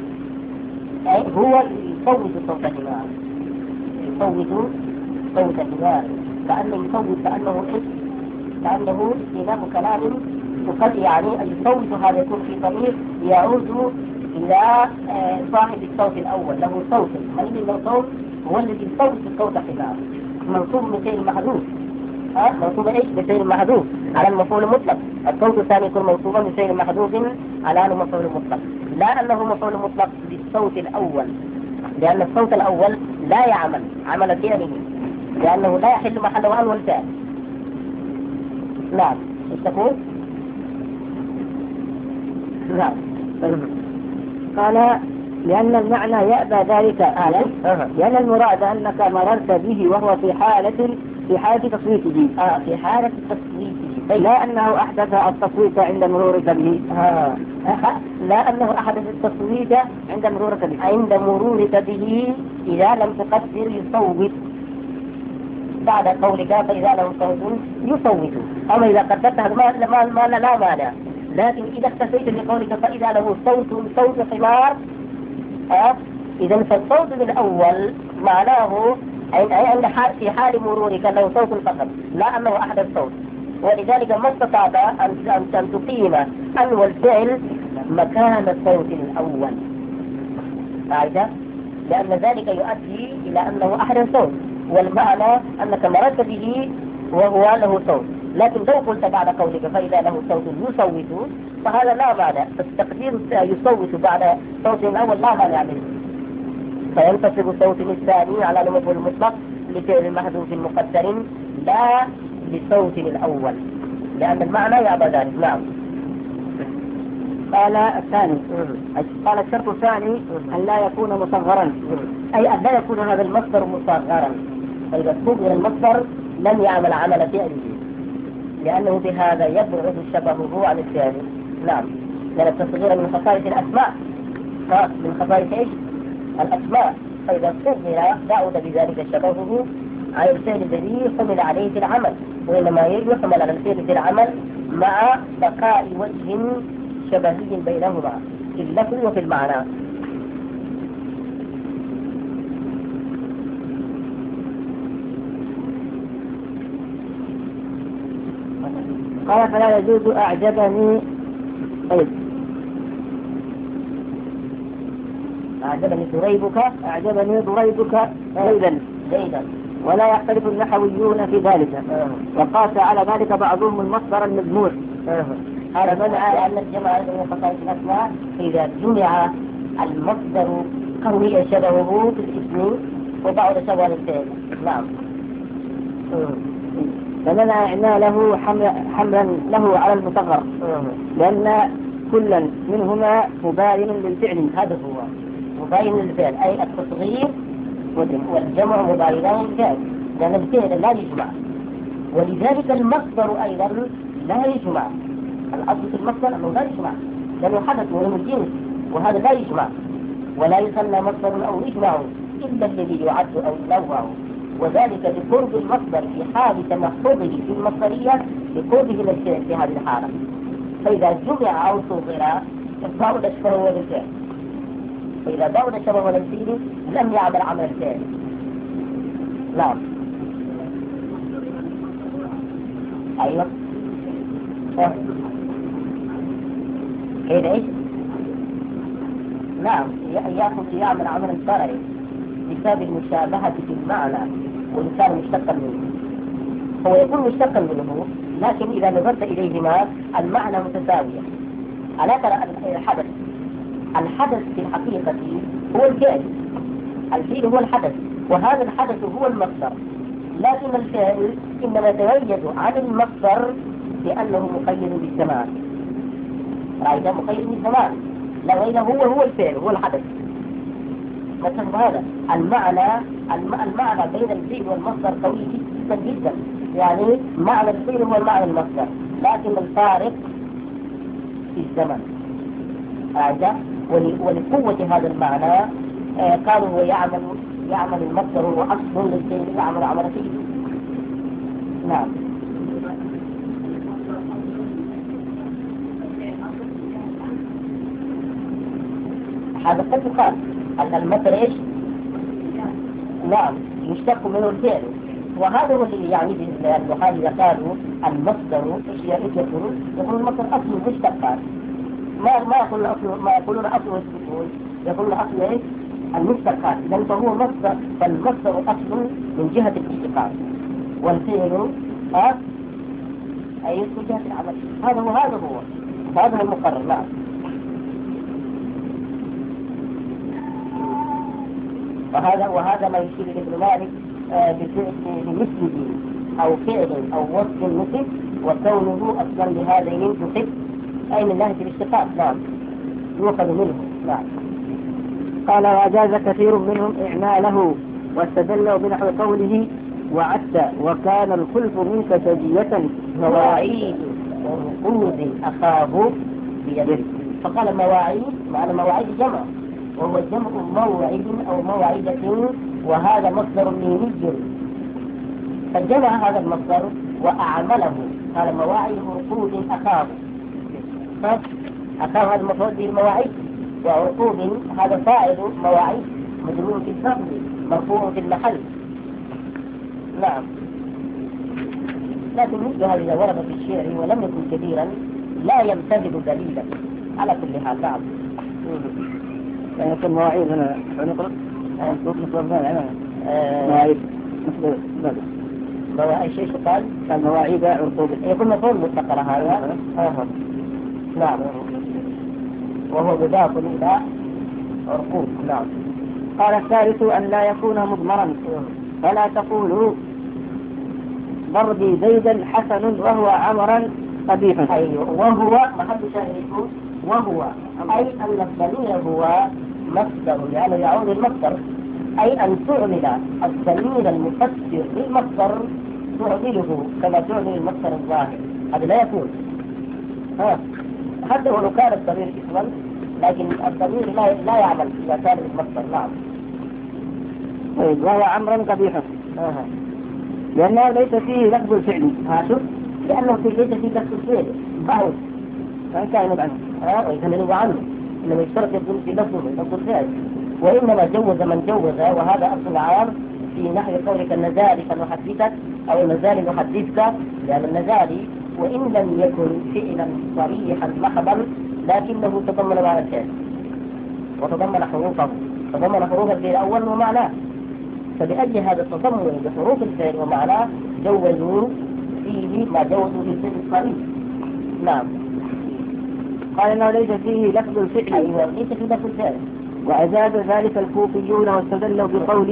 هو يصوت صوت حمار، يصوت صوت حمار، كأنه يصوت كأنه كأنه استئناف كلام وقد يعني الصوت هذا يكون في ضمير يعود إلى صاحب الصوت الأول، له صوت، من له صوت هو الذي يصوت الصوت حمار، منصوب من شيء محذوف. منصوب ايش؟ بشيء محذوف على المفعول المطلق. الصوت الثاني يكون منصوبا بشيء محذوف على انه مفعول مطلق، لا انه مفعول مطلق بالصوت الاول، لان الصوت الاول لا يعمل عمل فعله، لانه لا يحل محله عنه الفعل. نعم، ايش تقول؟ نعم. قال لأن المعنى يأبى ذلك لأن المراد أنك مررت به وهو في حالة تصويته. في حالة تصويته، لا أنه أحدث التصويت عند مرورك به. لا أنه أحدث التصويت عند مرورك به. عند مرورك به إذا لم تقدر يصوت بعد قولك فإذا له صوت يصوت. أما إذا قدرتها ما لا مانع، لكن إذا اكتفيت بقولك فإذا له صوت حمار، إذا فالصوت الأول معناه في حال مرورك له صوت فقط، لا أنه أحدث صوت. ولذلك ما استطعت أن تقيم أنه الفعل مكان الصوت الأول، لأن ذلك يؤدي إلى أنه أحدث صوت، والمعنى أنك مررت به وهو له صوت. لكن لو قلت بعد قولك فإذا له صوت يصوت فهذا لا معنى، فالتقدير يصوت بعد صوت الأول لا معنى منه، فينتصب الصوت الثاني على المفعول المطلق لفعل محذوف مقدر لا لصوت الأول، لأن المعنى يأبى ذلك. نعم. قال الثاني، قال الشرط الثاني أن لا يكون مصغرا، أي أن لا يكون هذا المصدر مصغرا، فإذا صغر المصدر لم يعمل عمل فعله، لأنه بهذا يبعد شبهه عن الفعل. نعم، لأن التصغير من خصائص الأسماء، من خصائص إيش؟ الأسماء، فإذا صغر بعد بذلك شبهه عن الفعل الذي حمل عليه في العمل، وإنما يحمل على الفعل في العمل مع بقاء وجه شبهي بينهما في اللفظ وفي المعنى. قال فلا يجوز أعجبني. طيب، أعجبني ضريبك زيدا، ولا يختلف النحويون في ذلك، وقاس على ذلك بعضهم المصدر المذموم. هذا منع أن الجمع من خصائص الأسماء إذا جمع المصدر قوي شبهه في الاسم وبعض شبه الفعل. نعم. فمنع إعماله حملا له على المصغر، لأن كلا منهما مباين للفعل. هذا هو مباين للفعل، أي التصغير والجمع مباينان للفعل، لأن الفعل لا يجمع، ولذلك المصدر أيضا لا يجمع. الأصل في المصدر أنه لا يجمع، لأنه حدث وهو الجنس، وهذا لا يجمع، ولا يسمى مصدر أو يجمع إلا الذي يعد أو ينوع، وذلك لقرب المصدر في حال تمحضه في المصدرية لقربه من الفعل في هذه الحالة. فإذا جمع أو صغر بعد شبهه للفعل، فإذا بعد شبهه للفعل لم يعمل عمل الفعل. نعم. أيوة. كيف ايش؟ نعم، يعمل عملا شرعي بسبب المشابهة في المعنى، والإنسان مشتقا منه، هو يكون مشتقا منه، لكن إذا نظرت إليهما المعنى متساوية. ألا ترى الحدث في الحقيقة هو الفعل هو الحدث، وهذا الحدث هو المصدر، لكن الفعل إنما يتميز عن المصدر لأنه مقيد بالزمان. رأينا مقيد بالزمان، لو أين هو الفعل هو الحدث. مثلا هذا المعنى بين الفعل والمصدر قوي جدا جدا، يعني معنى الفعل هو معنى المصدر، لكن الفارق في الزمن. ولقوة هذا المعنى قالوا هو يعمل المصدر هو أصل للفعل يعمل عمل فيه. نعم. هذا قد يقال أن المصدر إيش؟ نعم، يشتق منه الفعل، وهذا هو اللي يعني النحاة إذا قالوا المصدر ايش يقولون؟ يقولون المصدر أصل مشتقات، ما يقولون أصل، ما يقولون أصل السكون، يقولون أصل إيش؟ المشتقات. إذا فهو مصدر، فالمصدر أصل من جهة الاشتقاق، والفعل أي من جهة العمل. هذا هو المقرر. نعم. وهذا ما يشير ابن مالك بمثله أو فعل أو وصف مثل، وكونه أصلا لهذين يصف أي من ناحية الاشتقاق. نعم، يؤخذ منه. نعم. قال وأجاز كثير منهم إعماله واستدلوا بنحو قوله وعدت وكان الخلف منك سجية مواعيد ورقود أخاه بيده. فقال مواعيد معنى مواعيد جمع، وهو جمع موعد أو موعدة، وهذا مصدر ميمي، فجمع هذا المصدر وأعمله. هذا مواعيد ورقود أخاه، هذا المفروض به المواعيد، وعقود هذا فاعل مواعيد مجرور في الفضل مرفوع في المحل. نعم. لكن مثل هذا إذا ورد في الشعر ولم يكن كثيرا لا يمتثل دليلا على كل حال. نعم. يعني يكون مواعيد هنا نقرأ مواعيد مواعيد شيء قال المواعيد عرقوب، يكون مفعول مستقر هذا. نعم، وهو مضاف إلى عرقوب. نعم. قال الثالث أن لا يكون مضمرا، فلا تقولوا ضربي زيدا حسن وهو عمرا قبيح. أيوه، وهو محل شاهده، وهو أي أن الضمير هو مصدر، لأنه يعود المصدر، أي أن تعمل الضمير المفسر للمصدر تعمله كما تعمل المصدر الظاهر. هذا لا يكون حتى ولو كان الضمير اسما، لكن الضمير لا يعمل إذا كان المصدر. نعم. طيب، وهو عمرا قبيحا لأنه ليس فيه لفظ الفعل. شوف، لأنه ليس فيه لفظ الفعل بعض فإن كان ينوب عنه ينوب عنه، إنما يشترط يكون في لفظ الفعل. وإنما جوز من جوز، وهذا أصل عام في نحو قولك النزالي فنحدثك أو النزالي نحدثك، لأن النزالي وإن لم يكن فعلا صريحا محضا لكنه تضمن معنى الفعل وتضمن حروفه، تضمن حروف الفعل الأول ومعناه، فبأجل هذا التضمن بحروف الفعل ومعناه جوزوا فيه ما جوزوا في الفعل الصريح. نعم. قال إنه ليس فيه لفظ الفعل. أيوة، ليس فيه لفظ الفعل. وأجاز ذلك الكوفيون واستدلوا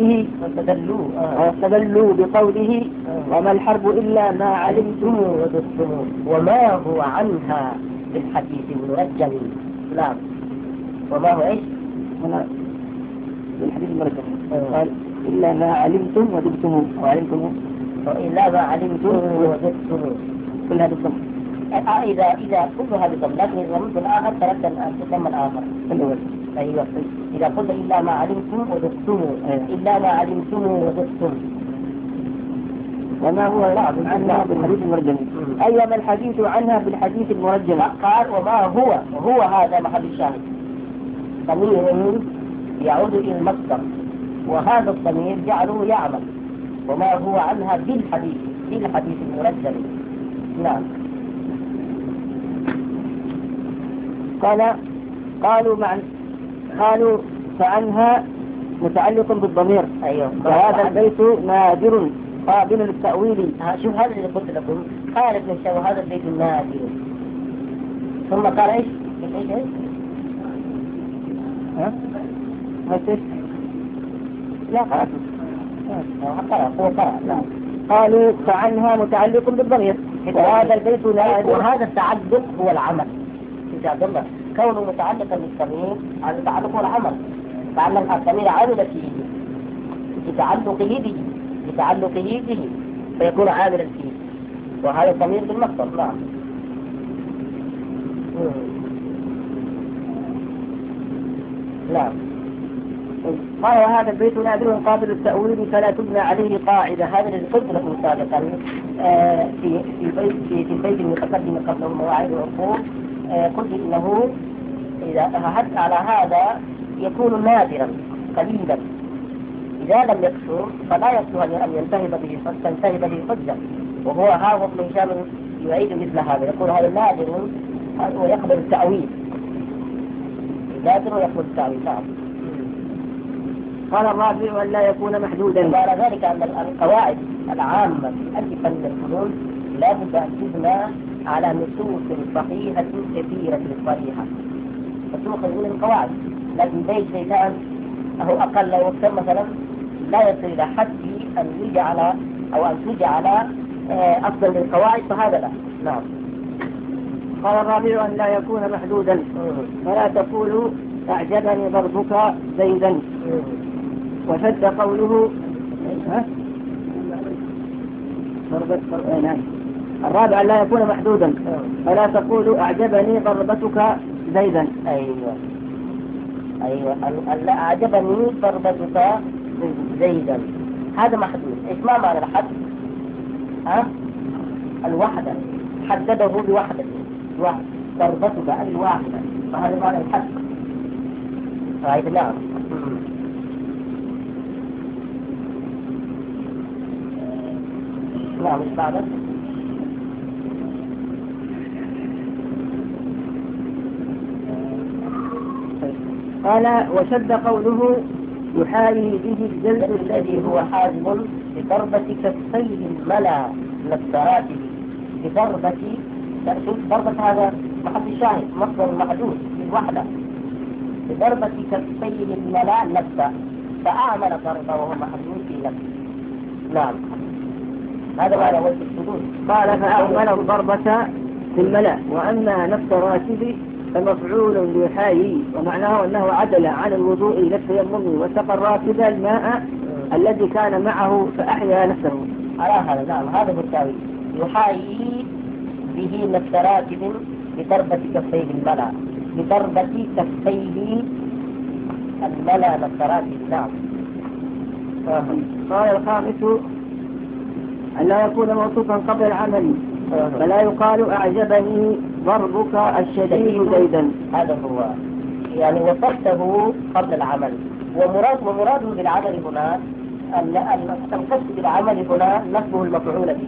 بقوله وما الحرب إلا ما علمتم ودستم وما هو عنها بالحديث المرجم. نعم. وما هو إيش؟ بالحديث المرجم قال إلا ما علمتم ودبتم وعلمتم إلا ما علمتم ودبتم، كل هذا الضم. إذا كل هذا الضم، لكن إذا ضمنت الآخر تركت الضم الآخر الأول. أيوة، إذا قلت إلا ما علمتم ودستم، إلا ما علمتم ودستم. وما هو عنها بالحديث المرجم، أي ما الحديث عنها بالحديث المرجم. قال وما هو هذا محل الشاهد، ضمير يعود إلى المصدر، وهذا الضمير جعله يعمل، وما هو عنها بالحديث المرجم. نعم. قالوا فعنها متعلق بالضمير. أيوه. وهذا البيت نادر قابل للتأويل. شوف هذا اللي قلت لكم، قال ابن الشيخ وهذا البيت نادر، ثم قال إيش؟ لا قرأت. هو قرأ. لا. قالوا فعنها متعلق بالضمير، وهذا البيت نادر. وهذا التعلق هو العمل. يا عبد الله، كونه متعلقا بالضمير، هذا التعلق هو العمل. تعلق الضمير عامل فيه بتعلقه به فيكون عاملا فيه، وهذا الضمير بالمصدر. نعم. نعم. قال وهذا البيت نادر قابل للتأويل فلا تبنى عليه قاعدة. هذا الذي قلت لكم سابقا في البيت المتقدم قبل المواعيد والعقوق، قلت إنه إذا أخذت على هذا يكون نادرا قليلا. إذا لم يكثر فلا يكثر أن تنتهب به حجة. وهو هذا ابن هشام يعيد مثل هذا، يقول هذا نادر ويقبل التأويل، نادر ويقبل التأويل. نعم. قال الرابع أن لا يكون محدودا. وعلى ذلك أن القواعد العامة في أي فن الفنون لا بد أن تبنى على نصوص صحيحة كثيرة صريحة فتؤخذ من القواعد، لكن بيت شيطان أو أقل وقتا مثلا لا يصل إلى حد أن يجعل أو أن تجعل أفضل من القواعد، فهذا لا. نعم. قال الرابع أن لا يكون محدودا، فلا تقول أعجبني ضربك زيدا. وشد قوله الرابع أن لا يكون محدودا، فلا تقول أعجبني ضربتك زيدا. أيوة أن لا أعجبني ضربتك زيدا، هذا محدود. إيش ما معنى الحد؟ الوحدة، حدده بوحدة، ضربتك الواحدة، فهذا معنى الحد. رأيت؟ نعم. نعم. إيش بعده؟ قال وشد قوله يحايي به الجلد الذي هو حازم بضربة كفيه الملا للتراتب، ضربة هذا محل الشاهد مصدر محدود بالوحدة، بضربة كفيه الملا نفسه، فأعمل ضربة وهو محدود في نفسه. نعم. هذا معنى وجه السدود. قال فأعمل الضربة في الملا، وأما نفس راتب فمفعول بيحايي، ومعناه أنه عدل عن الوضوء إلى التيمم وسقى الراكب الماء الذي كان معه فأحيا نفسه. على هذا. نعم. هذا هو التأويل، يحايي به نفس راكب بضربة كفيه الملا، بضربة كفيه الملا نفس راكب. نعم. قال الخامس أن لا يكون موصوفا قبل العمل، فلا يقال أعجبني ضربك الشديد زيدا. هذا هو، يعني وصفته قبل العمل، ومراده بالعمل هنا القصد بالعمل هنا نصبه المفعول به،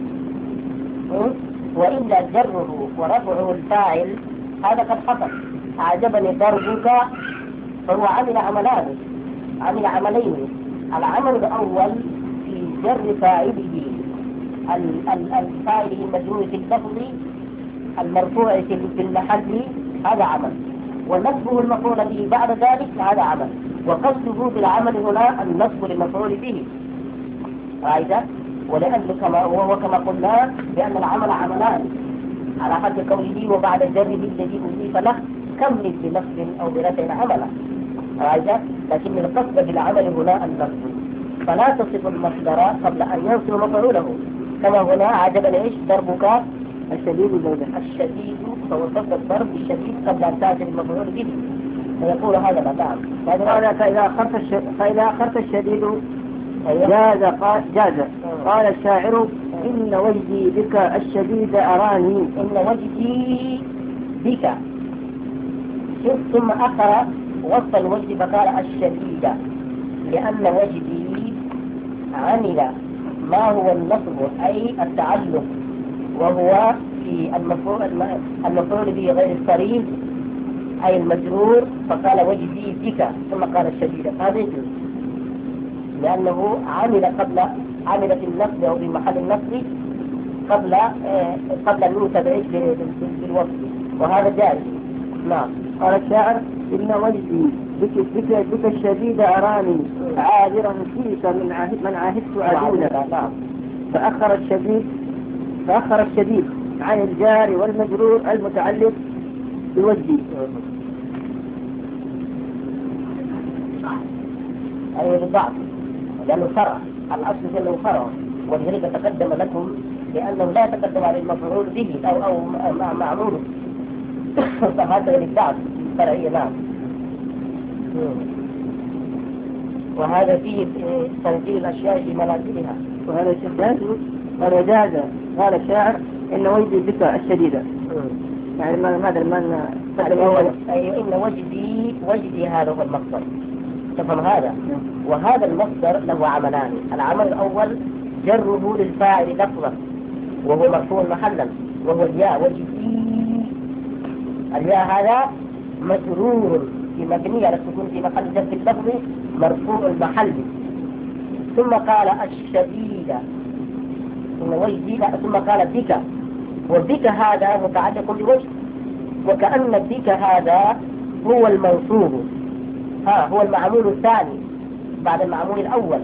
وإلا جره ورفعه الفاعل هذا قد حصل. أعجبني ضربك، فهو عمل عملين. العمل الأول في جر فاعله، الفاعل المجرور في اللفظ المرفوع في المحل، هذا عمل، ونصبه المفعول به بعد ذلك هذا عمل، وقصده بالعمل هنا النصب للمفعول به. رأيت؟ ولأنه كما قلنا بأن العمل عملان على حد قوله وبعد جره الذي أضيف له كمل بنصب أو برفع عملا. رأيت؟ لكن القصد بالعمل هنا النصب، فلا تصف المصدر قبل أن ينصب مفعوله، كما هنا عجبني ايش ضربك الشديد زيدا، الشديد، فوصف الضرب الشديد قبل ان تاتي المفعول به، فيقول هذا لا. نعم. فإذا أخرت الشديد جاز. قال الشاعر إن وجدي بك الشديد أراني. إن وجدي بك، ثم أخر وصف الوجد فقال الشديد، لأن وجدي عمل ما هو النصب أي التعلق، وهو في المفعول به غير الصريح أي المجرور، فقال وجدي بك ثم قال الشديد. هذا يجوز لأنه عمل في النصب أو في محل النصب قبل أن يتبعث بالوصف، وهذا جائز. نعم. قال الشاعر إن وجدي بك الشديد أراني عاذرا فيك من عاهدت عدولا. نعم. فأخر الشديد عن الجار والمجرور المتعلق بوجدي. أي بالضعف، لأنه فرع، الأصل أنه فرع، ولذلك تقدم لكم لأنه لا يتقدم على المفعول به أو معموله، فهذا للضعف الفرعية. نعم. وهذا فيه تنزيل الأشياء في منازلها، وهذا الشداد ورجاز. قال الشاعر إن وجدي بك الشديدة، يعني ماذا من أيوة. إن وجدي هذا هو المقصد، تفهم هذا؟ وهذا المصدر له عملان. العمل الأول جره للفاعل لفظا وهو مرفوع محلا وهو الياء، والجزئي الياء هذا مجرور في مبني على السكون في محل جر اللفظ مرفوع المحل. ثم قال الشديد ثم قال بك، وبك هذا متعلق بوجه، وكأن بك هذا هو المنصوب، هو المعمول الثاني بعد المعمول الأول،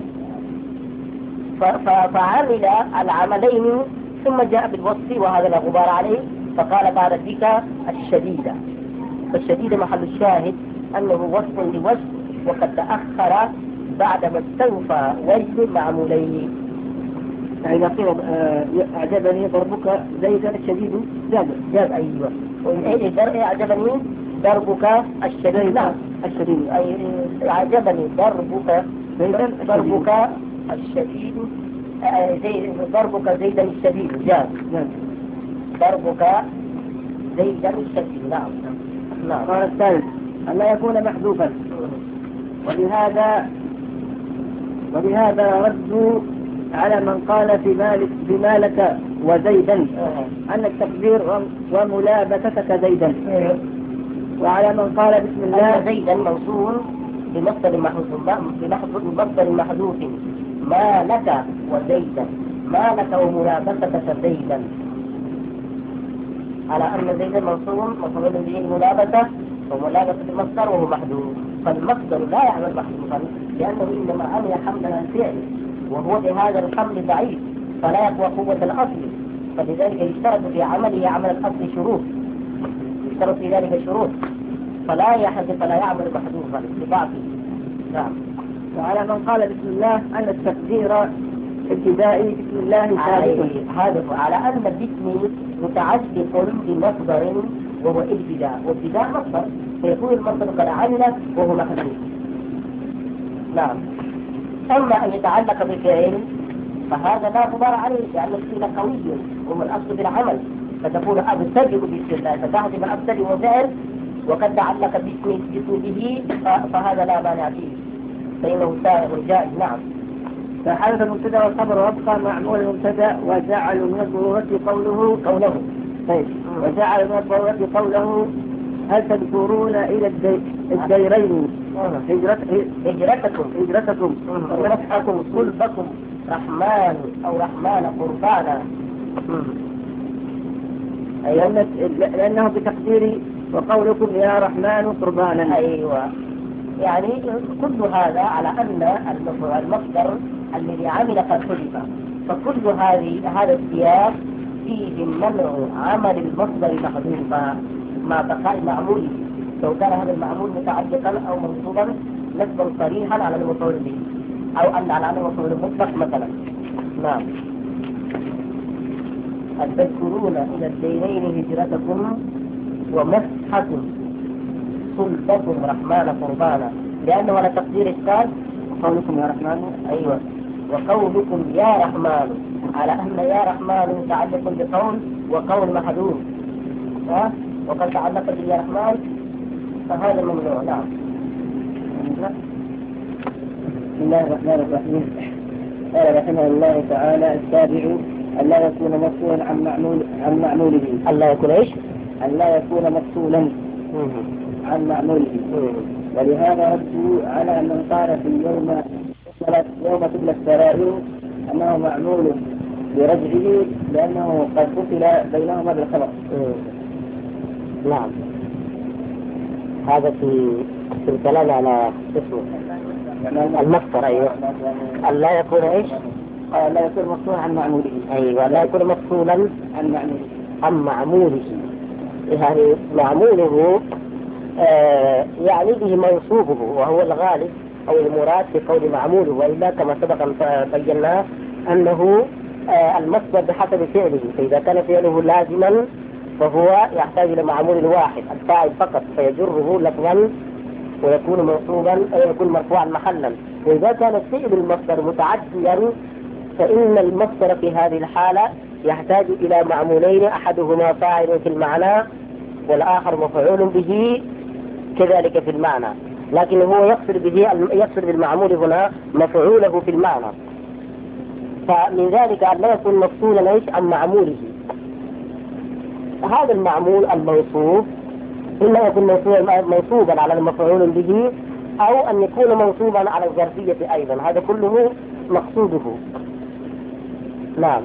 فعمل العملين ثم جاء بالوصف وهذا لا غبار عليه، فقال بعد بك الشديدة. فالشديد محل الشاهد أنه وصف لوجه وقد تأخر بعدما استوفى وجه المعمولين. يعني إذا قيل أعجبني ضربك زيدا الشديد جاب أيوة. أعجبني ضربك الشديد. نعم الشديد أي أعجبني ضربك الشديد ضربك زيدا الشديد جاب ضربك زيدا الشديد. نعم. قال الثالث أن لا يكون محذوفا، ولهذا ردوا على من قال في مالك وزيدا أن التقدير وملابستك زيدا، وعلى من قال بسم الله زيدا موصول بمصدر محذوف ما لك وزيدا، ما لك وملابستك زيدا، على أن زيدا موصول مفعول به الملابسة وملابسة المصدر وهو محذوف، فالمصدر لا يعمل محذوفا لأنه إنما عمل حملا الفعل، وهو بهذا الحمل ضعيف فلا يقوى قوة الأصل، فلذلك يشترط في عمله عمل الأصل شروط، يشترط في ذلك شروط فلا يحذف فلا يعمل محذوفا لضعفه. نعم. وعلى من قال بسم الله أن التقدير ابتدائي بسم الله ثابت، هذا على أن الاسم متعلق بمصدر وهو الابتداء، وابتداء مصدر فيكون المصدر قد عمل وهو محذوف. نعم. أما أن يتعلق بفعل فهذا لا غبار عليه لأن الفعل قوي وهو الأصل بالعمل، فتكون أبتدئ بسم الله فتحذف الأبتدئ وفعل وقد تعلق باسمه فهذا لا مانع فيه فإنه سائغ جائز. نعم. فحدث المبتدا والخبر وابقى معمول المبتدا وجعل من الضرورة قوله طيب. وجعل من الضرورة قوله هل تذكرون إلى الديرين هجرتكم ورفعكم صلبكم رحمن أو رحمن قربانا، لأنه بتقدير وقولكم يا رحمن قربانا. أيوة. يعني كل هذا على أن المصدر الذي عمل قد حذف، فكل هذا السياق فيه منع عمل المصدر محذوفا مع بقاء معموله، لو كان هذا المعمول متعلقا أو منصوبا نصبا صريحا على المفعول به أو أن على المفعول المطلق مثلا. نعم. هل تذكرون إلى الدينين هجرتكم ومسحكم صلبكم رحمن قربانا، لأنه على تقدير الشال وقولكم يا رحمن. أيوة. وقولكم يا رحمن على أن يا رحمن متعلق بقول وقول محذوف وقد تعلق بيا رحمن فهذا ممنوع. نعم. بسم الله الرحمن الرحيم. قال رحمه الله تعالى السابع أن لا يكون مفصولا عن معموله. أن لا يكون إيش؟ أن لا يكون مفصولا عن معموله. ولهذا ردوا على من قال في يوم تبلى السرائر أنه معمول برجعه لأنه قد فصل بينهما بالخبر. نعم. هذا في الكلام على اسمه المصدر. أيوة. أن لا يكون إيش؟ لا يكون مفصولا عن معموله. أيوة. لا يكون مفصولا عن معموله. يعني معموله يعني به منصوبه وهو الغالب أو المراد في قول معموله، وإلا كما سبق بيناه أنه المصدر بحسب فعله، فإذا كان فعله لازما فهو يحتاج إلى معمول واحد الفاعل فقط فيجره لفظا ويكون منصوبا أو يكون مرفوعا محلا، وإذا كان فعل المصدر متعديا فإن المصدر في هذه الحالة يحتاج إلى معمولين، أحدهما فاعل في المعنى والآخر مفعول به كذلك في المعنى، لكن هو يقصد بالمعمول هنا مفعوله في المعنى. فمن ذلك أن لا يكون مفصولا ايش عن معموله. هذا المعمول الموصوف إما يكون منصوبا على المفعول به، أو أن يكون منصوبا على الظرفية أيضا، هذا كله مقصوده. نعم،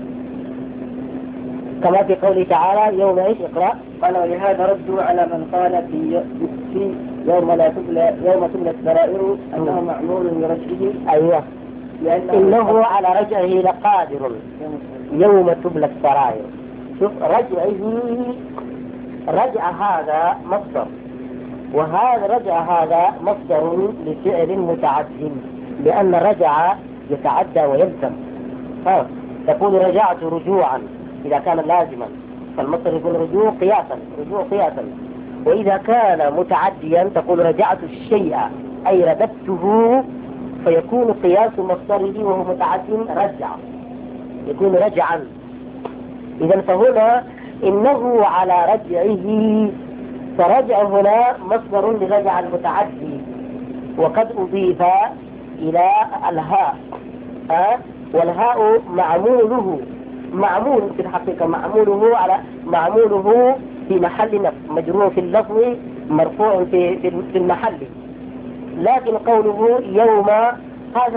كما في قوله تعالى يوم ايش اقرأ. قال ولهذا ردوا على من قال في يوم تبلى السرائر أنه معمول لرجعه. أيوه، إنه على رجعه لقادر يوم تبلى السرائر. شوف رجعه، رجع هذا مصدر، وهذا رجع هذا مصدر لفعل متعد، لأن رجع يتعدى ويلزم. تقول رجعت رجوعا إذا كان لازما، فالمصدر يكون رجوع قياسا. وإذا كان متعديا تقول رجعت الشيء أي رددته، فيكون قياس مصدره وهو متعد رجع، يكون رجعا. إذا فهنا إنه على رجعه، فرجع هنا مصدر لرجع المتعدي، وقد أضيف إلى الهاء، والهاء معمول في الحقيقة، معموله في محل نصب، مجرور في اللفظ مرفوع في المحل. لكن قوله يوم هذا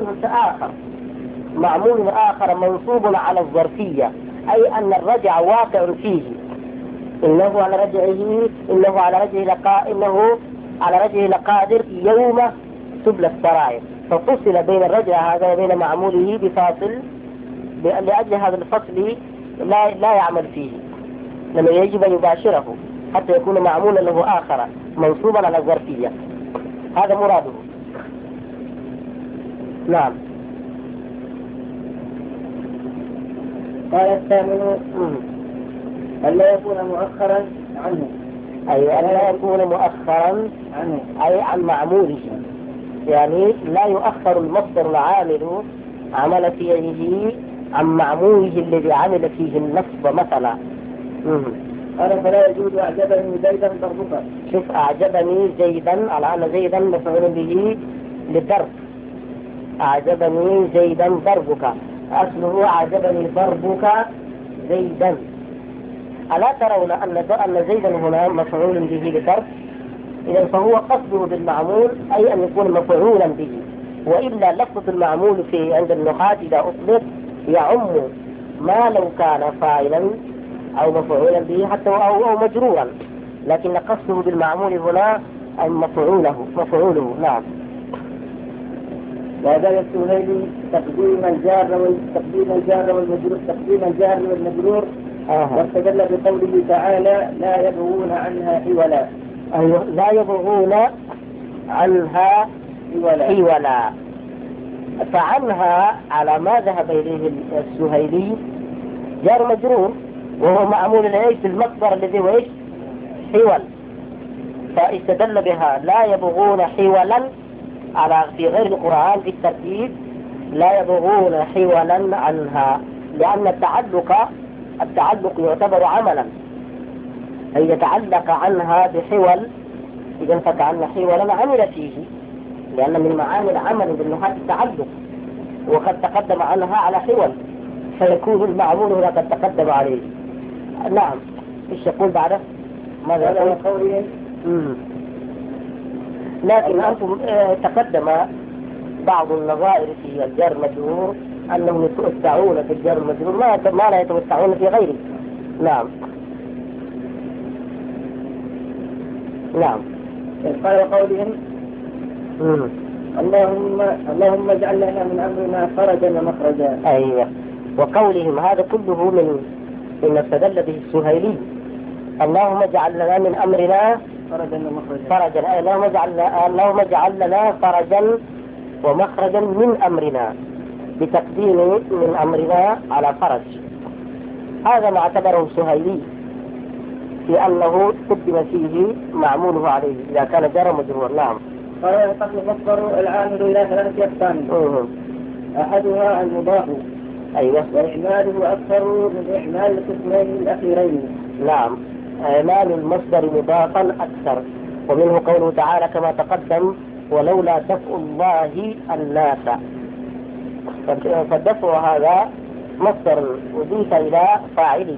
معمول آخر منصوب على الظرفية، أي أن الرجع واقع فيه. إنه على رجعه لقادر يوم تبلى السرائر، ففصل بين الرجع هذا وبين معموله بفاصل، لأجل هذا الفصل لا يعمل فيه، لأنه يجب أن يباشره حتى يكون معمولا له آخر منصوبا على الظرفية. هذا مراده. نعم. قال الثامن ألا يكون مؤخرا عنه. أي ألا يكون مؤخرا عنه أي عن معموله، يعني لا يؤخر المصدر العامل عمل فيه عن معموله الذي عمل فيه النصب مثلا. قال فلا يجوز أعجبني زيدا ضربك. شوف أعجبني زيدا على أن زيدا مفعول به للضرب. أعجبني زيدا ضربك، أصله أعجبني ضربك زيدا. ألا ترون أن زيدا هنا مفعول به للضرب؟ إذا فهو قصده بالمعمول أي أن يكون مفعولا به، وإلا لفظ المعمول عند النحاة إذا أطلق يعم ما لو كان فاعلا أو مفعولا به حتى أو مجرورا، لكن قصده بالمعمول هنا أي مفعوله. نعم. وهذا السهيلي تقديم الجار والمجرور واستدل بقوله تعالى لا يبغون عنها حولا. أيوه، لا يبغون عنها حولا. فعنها على ما ذهب إليه السهيلي جار مجرور، وهو معمول لإيش؟ المصدر الذي هو إيش؟ حول. فاستدل بها لا يبغون حولا على في غير القرآن في الترتيب لا يبغون حولا عنها، لأن التعلق يعتبر عملا، أي يتعلق عنها بحول. إذا فكأن حولا عمل فيه، لأن من معاني العمل بالنحاة التعلق، وقد تقدم عنها على حول، فيكون المعمول هنا قد تقدم عليه. نعم. ايش يقول بعده؟ ماذا يقول؟ لكن أنتم تقدم بعض النظائر في الجار المجرور أنهم يتوسعون في الجار المجرور ما لا يتوسعون في غيره. نعم. قال وقولهم اللهم اجعل لنا من أمرنا فرجا ومخرجا. أيوة. وقولهم هذا كله من استدل به السهيلي. اللهم اجعل لنا من أمرنا فرجا. اللهم اجعل لنا فرجا ومخرجا من أمرنا، بتقديم من أمرنا على فرج. هذا ما اعتبره السهيلي في أنه قدم فيه معموله عليه إذا كان جار مجرور. نعم. قال ينقسم المصدر العامل إلى ثلاثة أقسام. أحدها المضاف. أيوة. وإعماله أكثر من إعمال القسمين الأخيرين. نعم. إعمال المصدر مضافا أكثر، ومنه قوله تعالى كما تقدم ولولا دفع الله الناس. فالدفع هذا مصدر أضيف إلى فاعله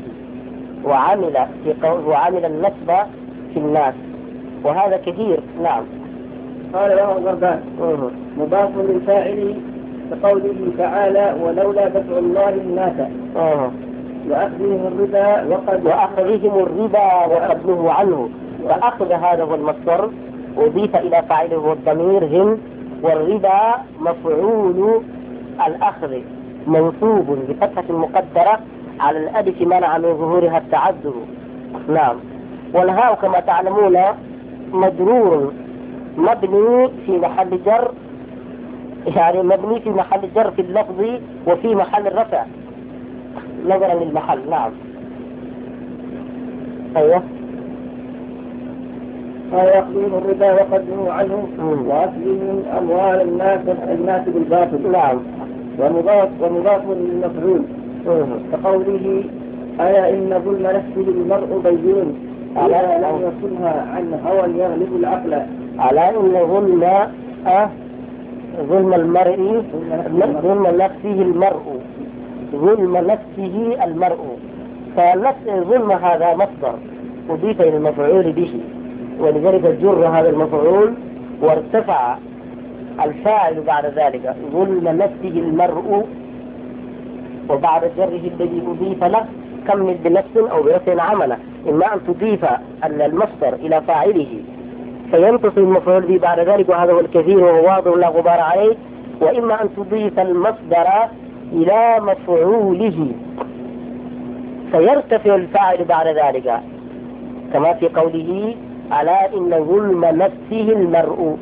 وعمل النسب في الناس، وهذا كثير. نعم. قال له الغربان مضاف للفاعل كقوله تعالى ولولا دفع الله الناس وأخذهم الربا وقد نهوا عنه. فأخذ هذا هو المصدر أضيف إلى فاعله والضمير هم، والربا مفعول الأخذ منصوب بفتحة مقدرة على الألف منع من ظهورها التعذر. نعم. والهاء كما تعلمون مجرور مبني في محل جر، يعني مبني في محل جر في اللفظ وفي محل الرفع نظرا للمحل. نعم. أيوه. ويأخذهم الربا وقد نهوا عنه وأكلهم أموال الناس بالباطل. نعم. ومضاف للمفعول كقوله ألا إن ظلم نفسه المرء بين ألا لم يصلها عن هوى يغلب العقل. ألا إن ظلم المرء ظلم نفسه المرء. فظلم هذا مصدر أضيف إلى المفعول به، ولذلك جر هذا المفعول وارتفع الفاعل بعد ذلك ظلم نفسه المرء، وبعد جره الذي أضيف له كمل بنفس أو برفع عمله. إما أن تضيف المصدر إلى فاعله فينتصر المفعول به بعد ذلك، وهذا هو الكثير وهو واضح لا غبار عليه، وإما أن تضيف المصدر إلى مفعوله فيرتفع الفاعل بعد ذلك، كما في قوله ألا إن ظلم نفسه المرء.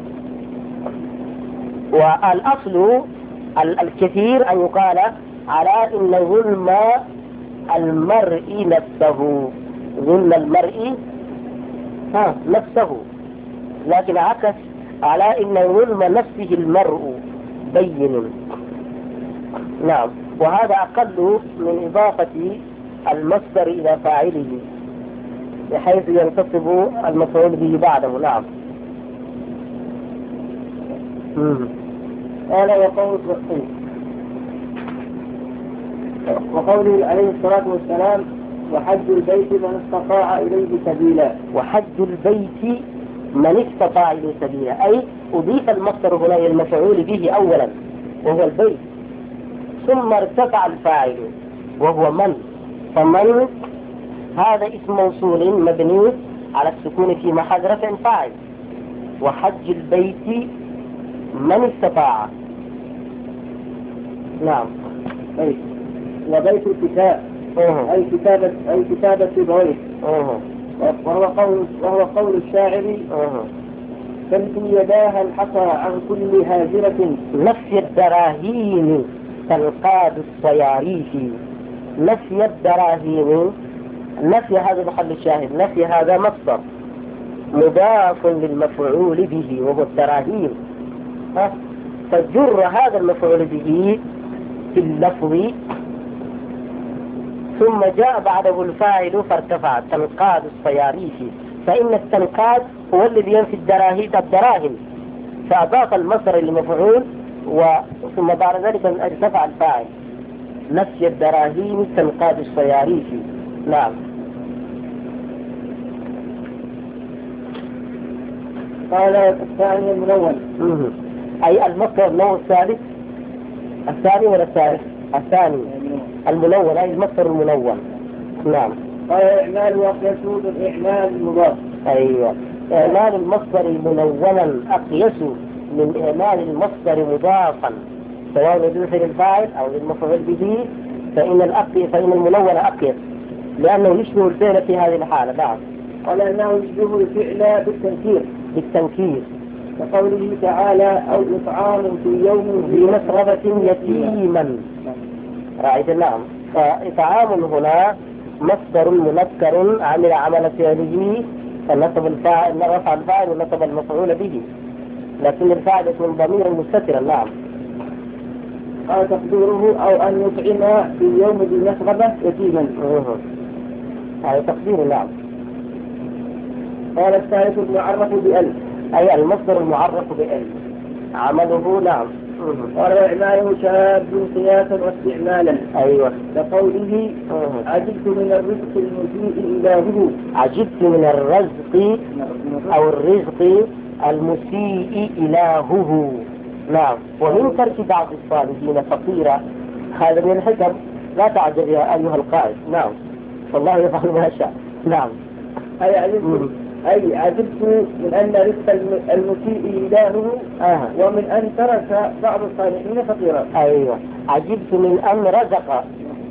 والأصل الكثير أن يقال على إن ظلم المرء نفسه، ظلم المرء نفسه، لكن عكس على إن ظلم نفسه المرء بين. نعم. وهذا أقل من إضافة المصدر إلى فاعله بحيث ينتصب المفعول به بعده. نعم. قال وقوله عليه الصلاة والسلام وحج البيت من استطاع إليه سبيلا. وحج البيت من استطاع إليه سبيلا، أي أضيف المصدر هنا إلى المفعول به أولا وهو البيت، ثم ارتفع الفاعل وهو من. فمن هذا اسم موصول مبني على السكون في محل رفع فاعل. وحج البيت من استطاع. نعم. وبيت الكتاب أي كتابة بغير، وهو قول الشاعر تلقي يداها الحصى عن كل هاجرة نفي الدراهين تنقاد الصياريف. نفي الدراهين، نفي هذا محل الشاهد، نفي هذا مصدر مضاف للمفعول به وهو الدراهين، فجر هذا المفعول به في اللفظ ثم جاء بعده الفاعل فارتفع تنقاد الصياريف، فإن التنقاد هو الذي ينفي الدراهم، فأضاف المصدر للمفعول ثم بعد ذلك ارتفع الفاعل. نفي الدراهم تنقاد الصياريف. نعم. قال الثاني الملون أي المصدر النوع الثاني ولا الثالث؟ الثاني الملون أي المصدر الملون. نعم. قال إعمال وقيسود الإعمال المضاف. أيوة. إعمال المصدر منونا أقيس من إعمال المصدر مضافا سواء يدل للفاعل أو للمفعول به، فإن المنون أقيس لأنه يشبه الفعل في هذه الحالة. نعم. قال إنه يشبه الفعل بالتنكير كقوله تعالى أو إطعام في يوم ذي مسغبة يتيما. رأيت. نعم. فإطعام هنا مصدر منكر عمل عمل فعله فنصب الفاعل رفع الفاعل ونصب المفعول به، لكن الفاعل اسم ضمير مستترا. نعم. قال تقديره أو أن يطعم في يوم ذي مسغبة يتيما. هذا تقدير. نعم. قال الثالث المعرف بأل، أي المصدر المعرف بأل عمله. نعم. قال وإعماله شاب قياسا واستعمالا. أيوة. كقوله عجبت من الرزق المسيء إلهه. عجبت من الرزق أو الرزق المسيء إلهه. نعم. ومن ترك بعض الصالحين فقيرا، هذا من الحكم، لا تعجب يا أيها القائد. نعم. والله يفعل ما شاء. نعم. أي عجبت من أن رزق المسيء إلهه ومن أن ترك بعض الصالحين فقيرا. أيوة. عجبت من أن رزق.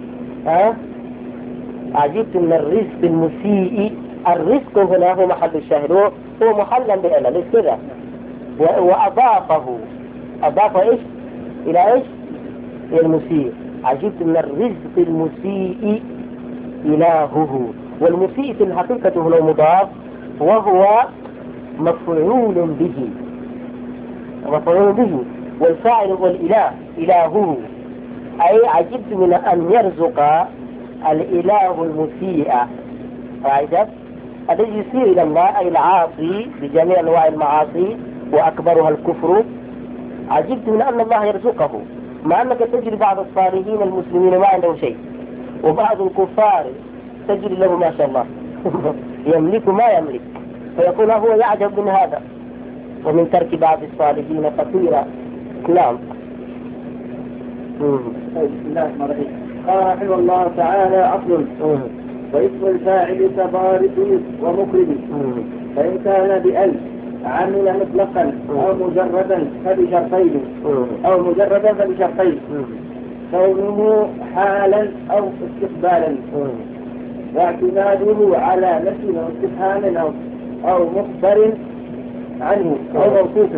عجبت من الرزق المسيء. الرزق هنا هو محل الشاهد، هو محلا بألا، ليس كذا. وأضافه، أضاف إيش إلى إيش؟ إلى المسيء. عجبت من الرزق المسيء إلهه. والمسيء في الحقيقة هنا مضاف، وهو مفعول به، مفعول به، والفاعل هو الإله، إلهه. أي عجبت من أن يرزق الإله المسيء، فعجب الذي يسير إلى الله، أي العاصي بجميع أنواع المعاصي وأكبرها الكفر. عجبت من أن الله يرزقه، مع أنك تجد بعض الصالحين المسلمين ما عنده شيء، وبعض الكفار تجد له ما شاء الله يملك ما يملك، فيقول هو يعجب من هذا. ومن ترك بعض الصالحين فقيرا. نعم. بسم الله الرحمن الرحيم. قال رحمه الله تعالى أصل واسم الفاعل كبارد ومكرم، فإن كان بأل عمل مطلقا أو مجردا فبشرطين، أو مجردا فبشرطين، كونه حالا أو استقبالا، واعتماده على نفي أو استفهام أو مخبر عنه أو موصوف،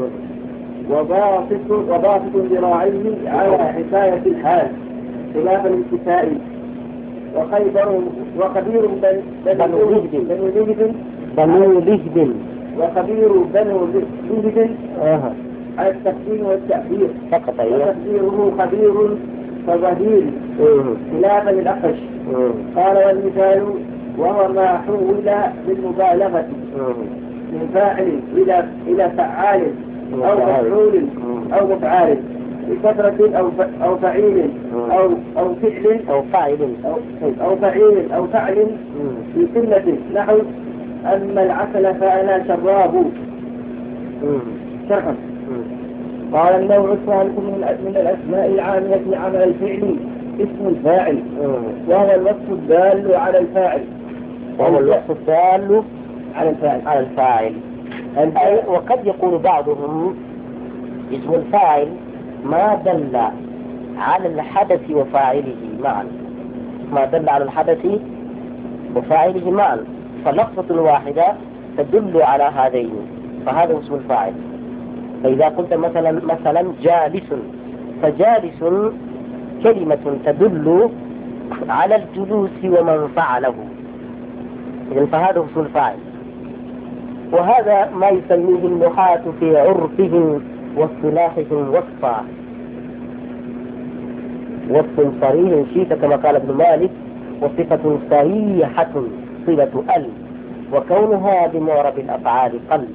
وباسط ذراعيه على حكاية الحال خلاف الانتفاء. وخبير بنو لهب وخبير بنو لهب على التقديم والتأخير، وتقديره خبير فظهير خلافا للأخش. قال والمثال وهو ما حول بالمبالغة من فاعل إلى فعال أو مفعول أو مفعال، بكثرة أو فعيل أو فعل أو فعل في سنة، نحو أما العسل فأنا شراب شرحا. قال النوع الثالث من الأسماء العامة عمل الفعل اسم الفاعل، وهو الوصف الدال على الفاعل، وهو الوصف الدال على الفاعل. وقد يقول بعضهم اسم الفاعل ما دل على الحدث وفاعله معا، ما دل على الحدث وفاعله معا، فلفظة واحدة تدل على هذين، فهذا اسم الفاعل. فإذا قلت مثلا جالس، فجالس كلمة تدل على الجلوس ومن فعله، إذن فهذا اسم الفاعل. وهذا ما يسميه النحاة في عرفهم واصطلاحهم وصفا، وصف صريح شيت كما قال ابن مالك، وصفة صريحة صلة ال، وكونها بمعرب الأفعال قل.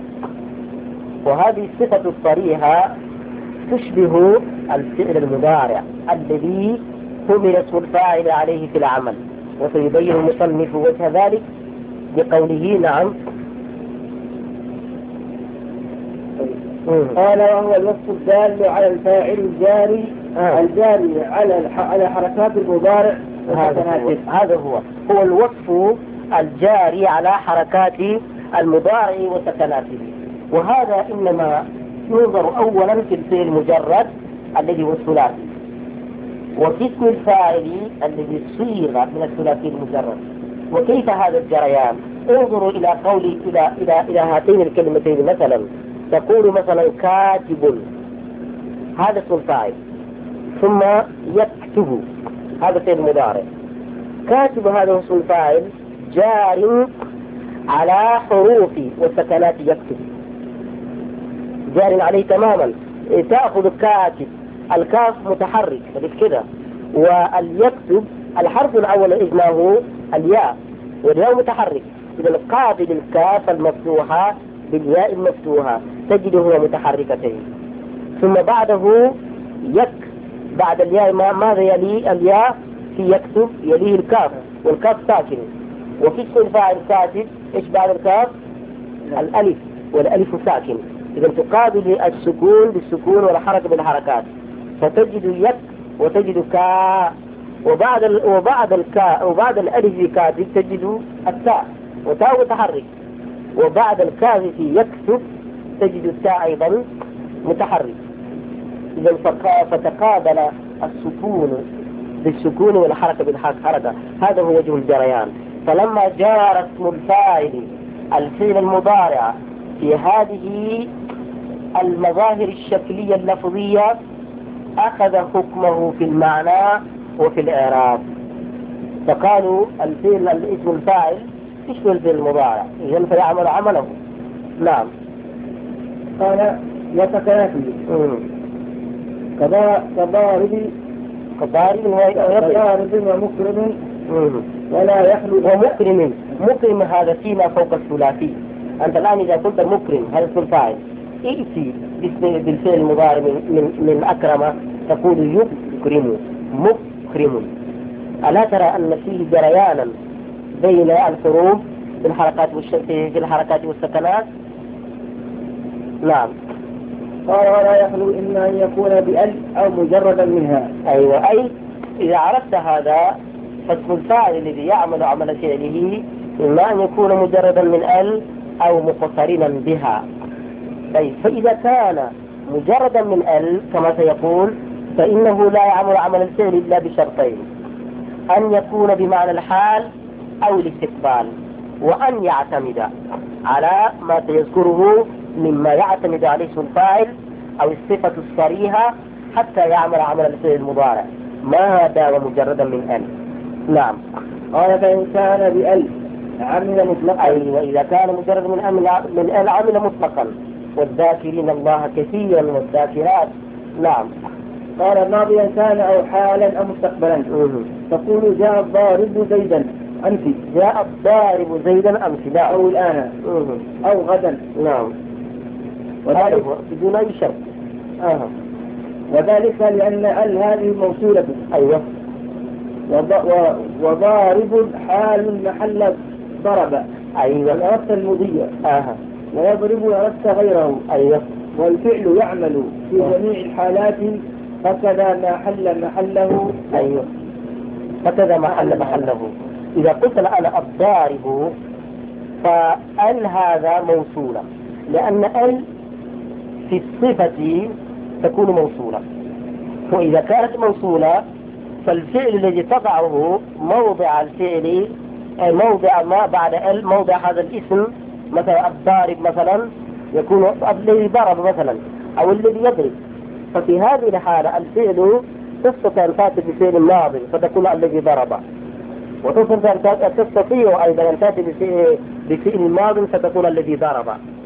وهذه الصفة الصريحة تشبه الفعل المضارع الذي حمل اسم الفاعل عليه في العمل، وسيبين المصنف وجه ذلك بقوله نعم. قال وهو الوصف الدال على الفاعل الجاري على حركات المضارع هذا هو الوصف الجاري على حركات المضارع وسكناته. وهذا إنما ينظر أولا في الفعل المجرد الذي هو الثلاثي، وفي اسم الفاعل الذي صيغ من الثلاثي المجرد. وكيف هذا الجريان؟ انظروا إلى قولي إلى هاتين الكلمتين. مثلا تقول مثلا كاتب، هذا اسم الفاعل، ثم يكتب، هذا فعل مضارع. كاتب هذا اسم الفاعل جار على حروف وسكنات يكتب، جار عليه تماما. تأخذ كاتب، الكاف متحرك كذا، واليكتب الحرف الأول اسمه الياء، والياء متحرك، إذا قابل الكاف المفتوحة بالياء المفتوحة تجده متحركتين. ثم بعده بعد الياء ماذا يلي الياء؟ في يكتب يليه الكاف، والكاف ساكن. وفي اسم الفاعل كاتب ايش بعد الكاف؟ الألف، والألف ساكن. إذا تقابل السكون بالسكون والحركة بالحركات، فتجد وتجد كا، وبعد الألف كاتب تجد التاء، وتاء متحرك. وبعد الكاف في يكتب تجد التاء أيضا متحرك. إذا فتقابل السكون بالسكون والحركة بالحركة. هذا هو وجه الجريان. فلما جار اسم الفاعل الفعل المضارع في هذه المظاهر الشكلية اللفظية أخذ حكمه في المعنى وفي الإعراب. فقالوا الاسم الفاعل يشمل الفعل المضارع، إذن فيعمل عمله. نعم. قال يتكافي كضارب ومكرم ولا يخلو. مكرم هذا فيما فوق الثلاثي. أنت الآن إذا قلت مكرم هذا اسم الفاعل، ائتي بالفعل المضارع من أكرم تقول يكرم مكرم. ألا ترى أن فيه جريانا بين الحروف في الحركات والسكنات؟ نعم. قال ولا يخلو إما أن يكون بأل أو مجردا منها. أيوة، أي إذا عرفت هذا فاسم الفاعل الذي يعمل عمل فعله إما أن يكون مجردا من ال أو مقترنا بها. طيب، فإذا كان مجردا من ال كما سيقول فإنه لا يعمل عمل الفعل إلا بشرطين: أن يكون بمعنى الحال أو الاستقبال، وأن يعتمد على ما سيذكره مما يعتمد عليه اسم الفاعل أو الصفة الصريحة حتى يعمل عمل الفعل المضارع ما دام مجردا من ال. نعم. قال فإن كان بأل عمل مطلقا. أيوة، إذا كان مجرد من ال عمل مطلقا، والذاكرين الله كثيرا والذاكرات. نعم. قال ماضيا كان أو حالا أو مستقبلا. تقول جاء الضارب زيدا أمس. جاء الضارب زيدا أمس، لا أو الآن أو غدا. نعم. وذلك بدون أي شرط. وذلك لأن ال هذه موصولة. أيوة. وضارب حال محل ضرب. أيوة. الأردت المضية. ويضرب أردت غيره. أيوة. والفعل يعمل في جميع الحالات هكذا ما حل محله. أيوة. هكذا ما حل محله. إذا قلت الآن الضارب فال هذا موصولة، لأن ال في الصفة تكون موصولة، وإذا كانت موصولة فالفعل الذي تضعه موضع الفعل موضع ما بعد ال، موضع هذا الاسم، مثلا الضارب مثلا يكون الذي ضرب مثلا أو الذي يضرب. ففي هذه الحالة الفعل تستطيع أن تأتي بفعل ماضي فتكون الذي ضرب، وتستطيع أيضا أن تأتي بفعل ماضي فتكون الذي ضرب.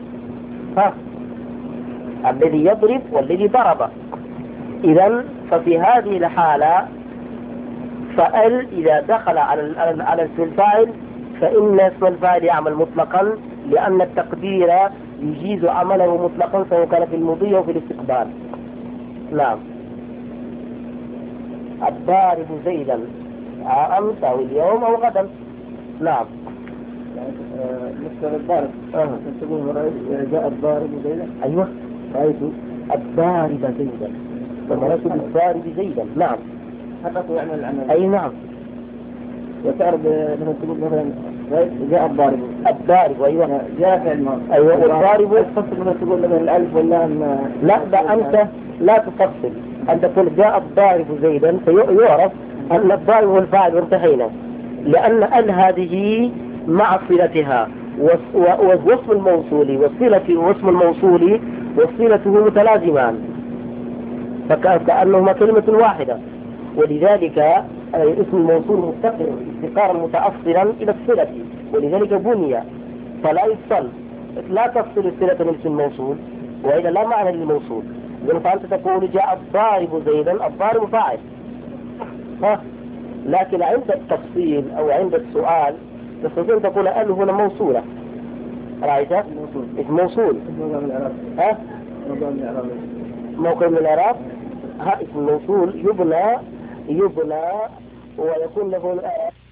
الذي يضرب والذي ضرب. إذن ففي هذه الحالة فال إذا دخل على اسم الفاعل فإن اسم الفاعل يعمل مطلقا، لأن التقدير يجيز عمله مطلقا سواء كان في المضي وفي الاستقبال. نعم. الضارب زيدا أمس أو اليوم أو غدا. نعم. مصدر الضارب. تقول جاء الضارب زيدا. أيوة، رأيت الضارب زيدا ومرت بالضارب زيدا. نعم. حقق يعمل العمل. أي نعم. وتعرف لما تقول مثلا جاء الضارب. أيوة. جاء فعل ماضي. أيوة. والضارب تفصل لما تقول مثلا الألف واللام. لا، ده أنت لا تفصل. أنت تقول جاء الضارب زيدا فيعرف أن الضارب هو الفاعل وانتهينا، لأن ال هذه مع صلتها واسم الموصول واسم الموصول وصلته متلازمان، فكأنهما كلمة واحدة. ولذلك اسم الموصول مفتقر افتقارا متأصلا إلى الصلة، ولذلك بني فلا يفصل. لا تفصل الصلة من اسم الموصول، وإذا لا معنى للموصول. فأنت تقول جاء الضارب زيدا، الضارب فاعل. لكن عند التفصيل أو عند السؤال تستطيع تقول ال هنا موصولة. رأيت؟ اسم موصول. ها؟ موقع من الإعراب. ها اسم موصول يبنى ويكون له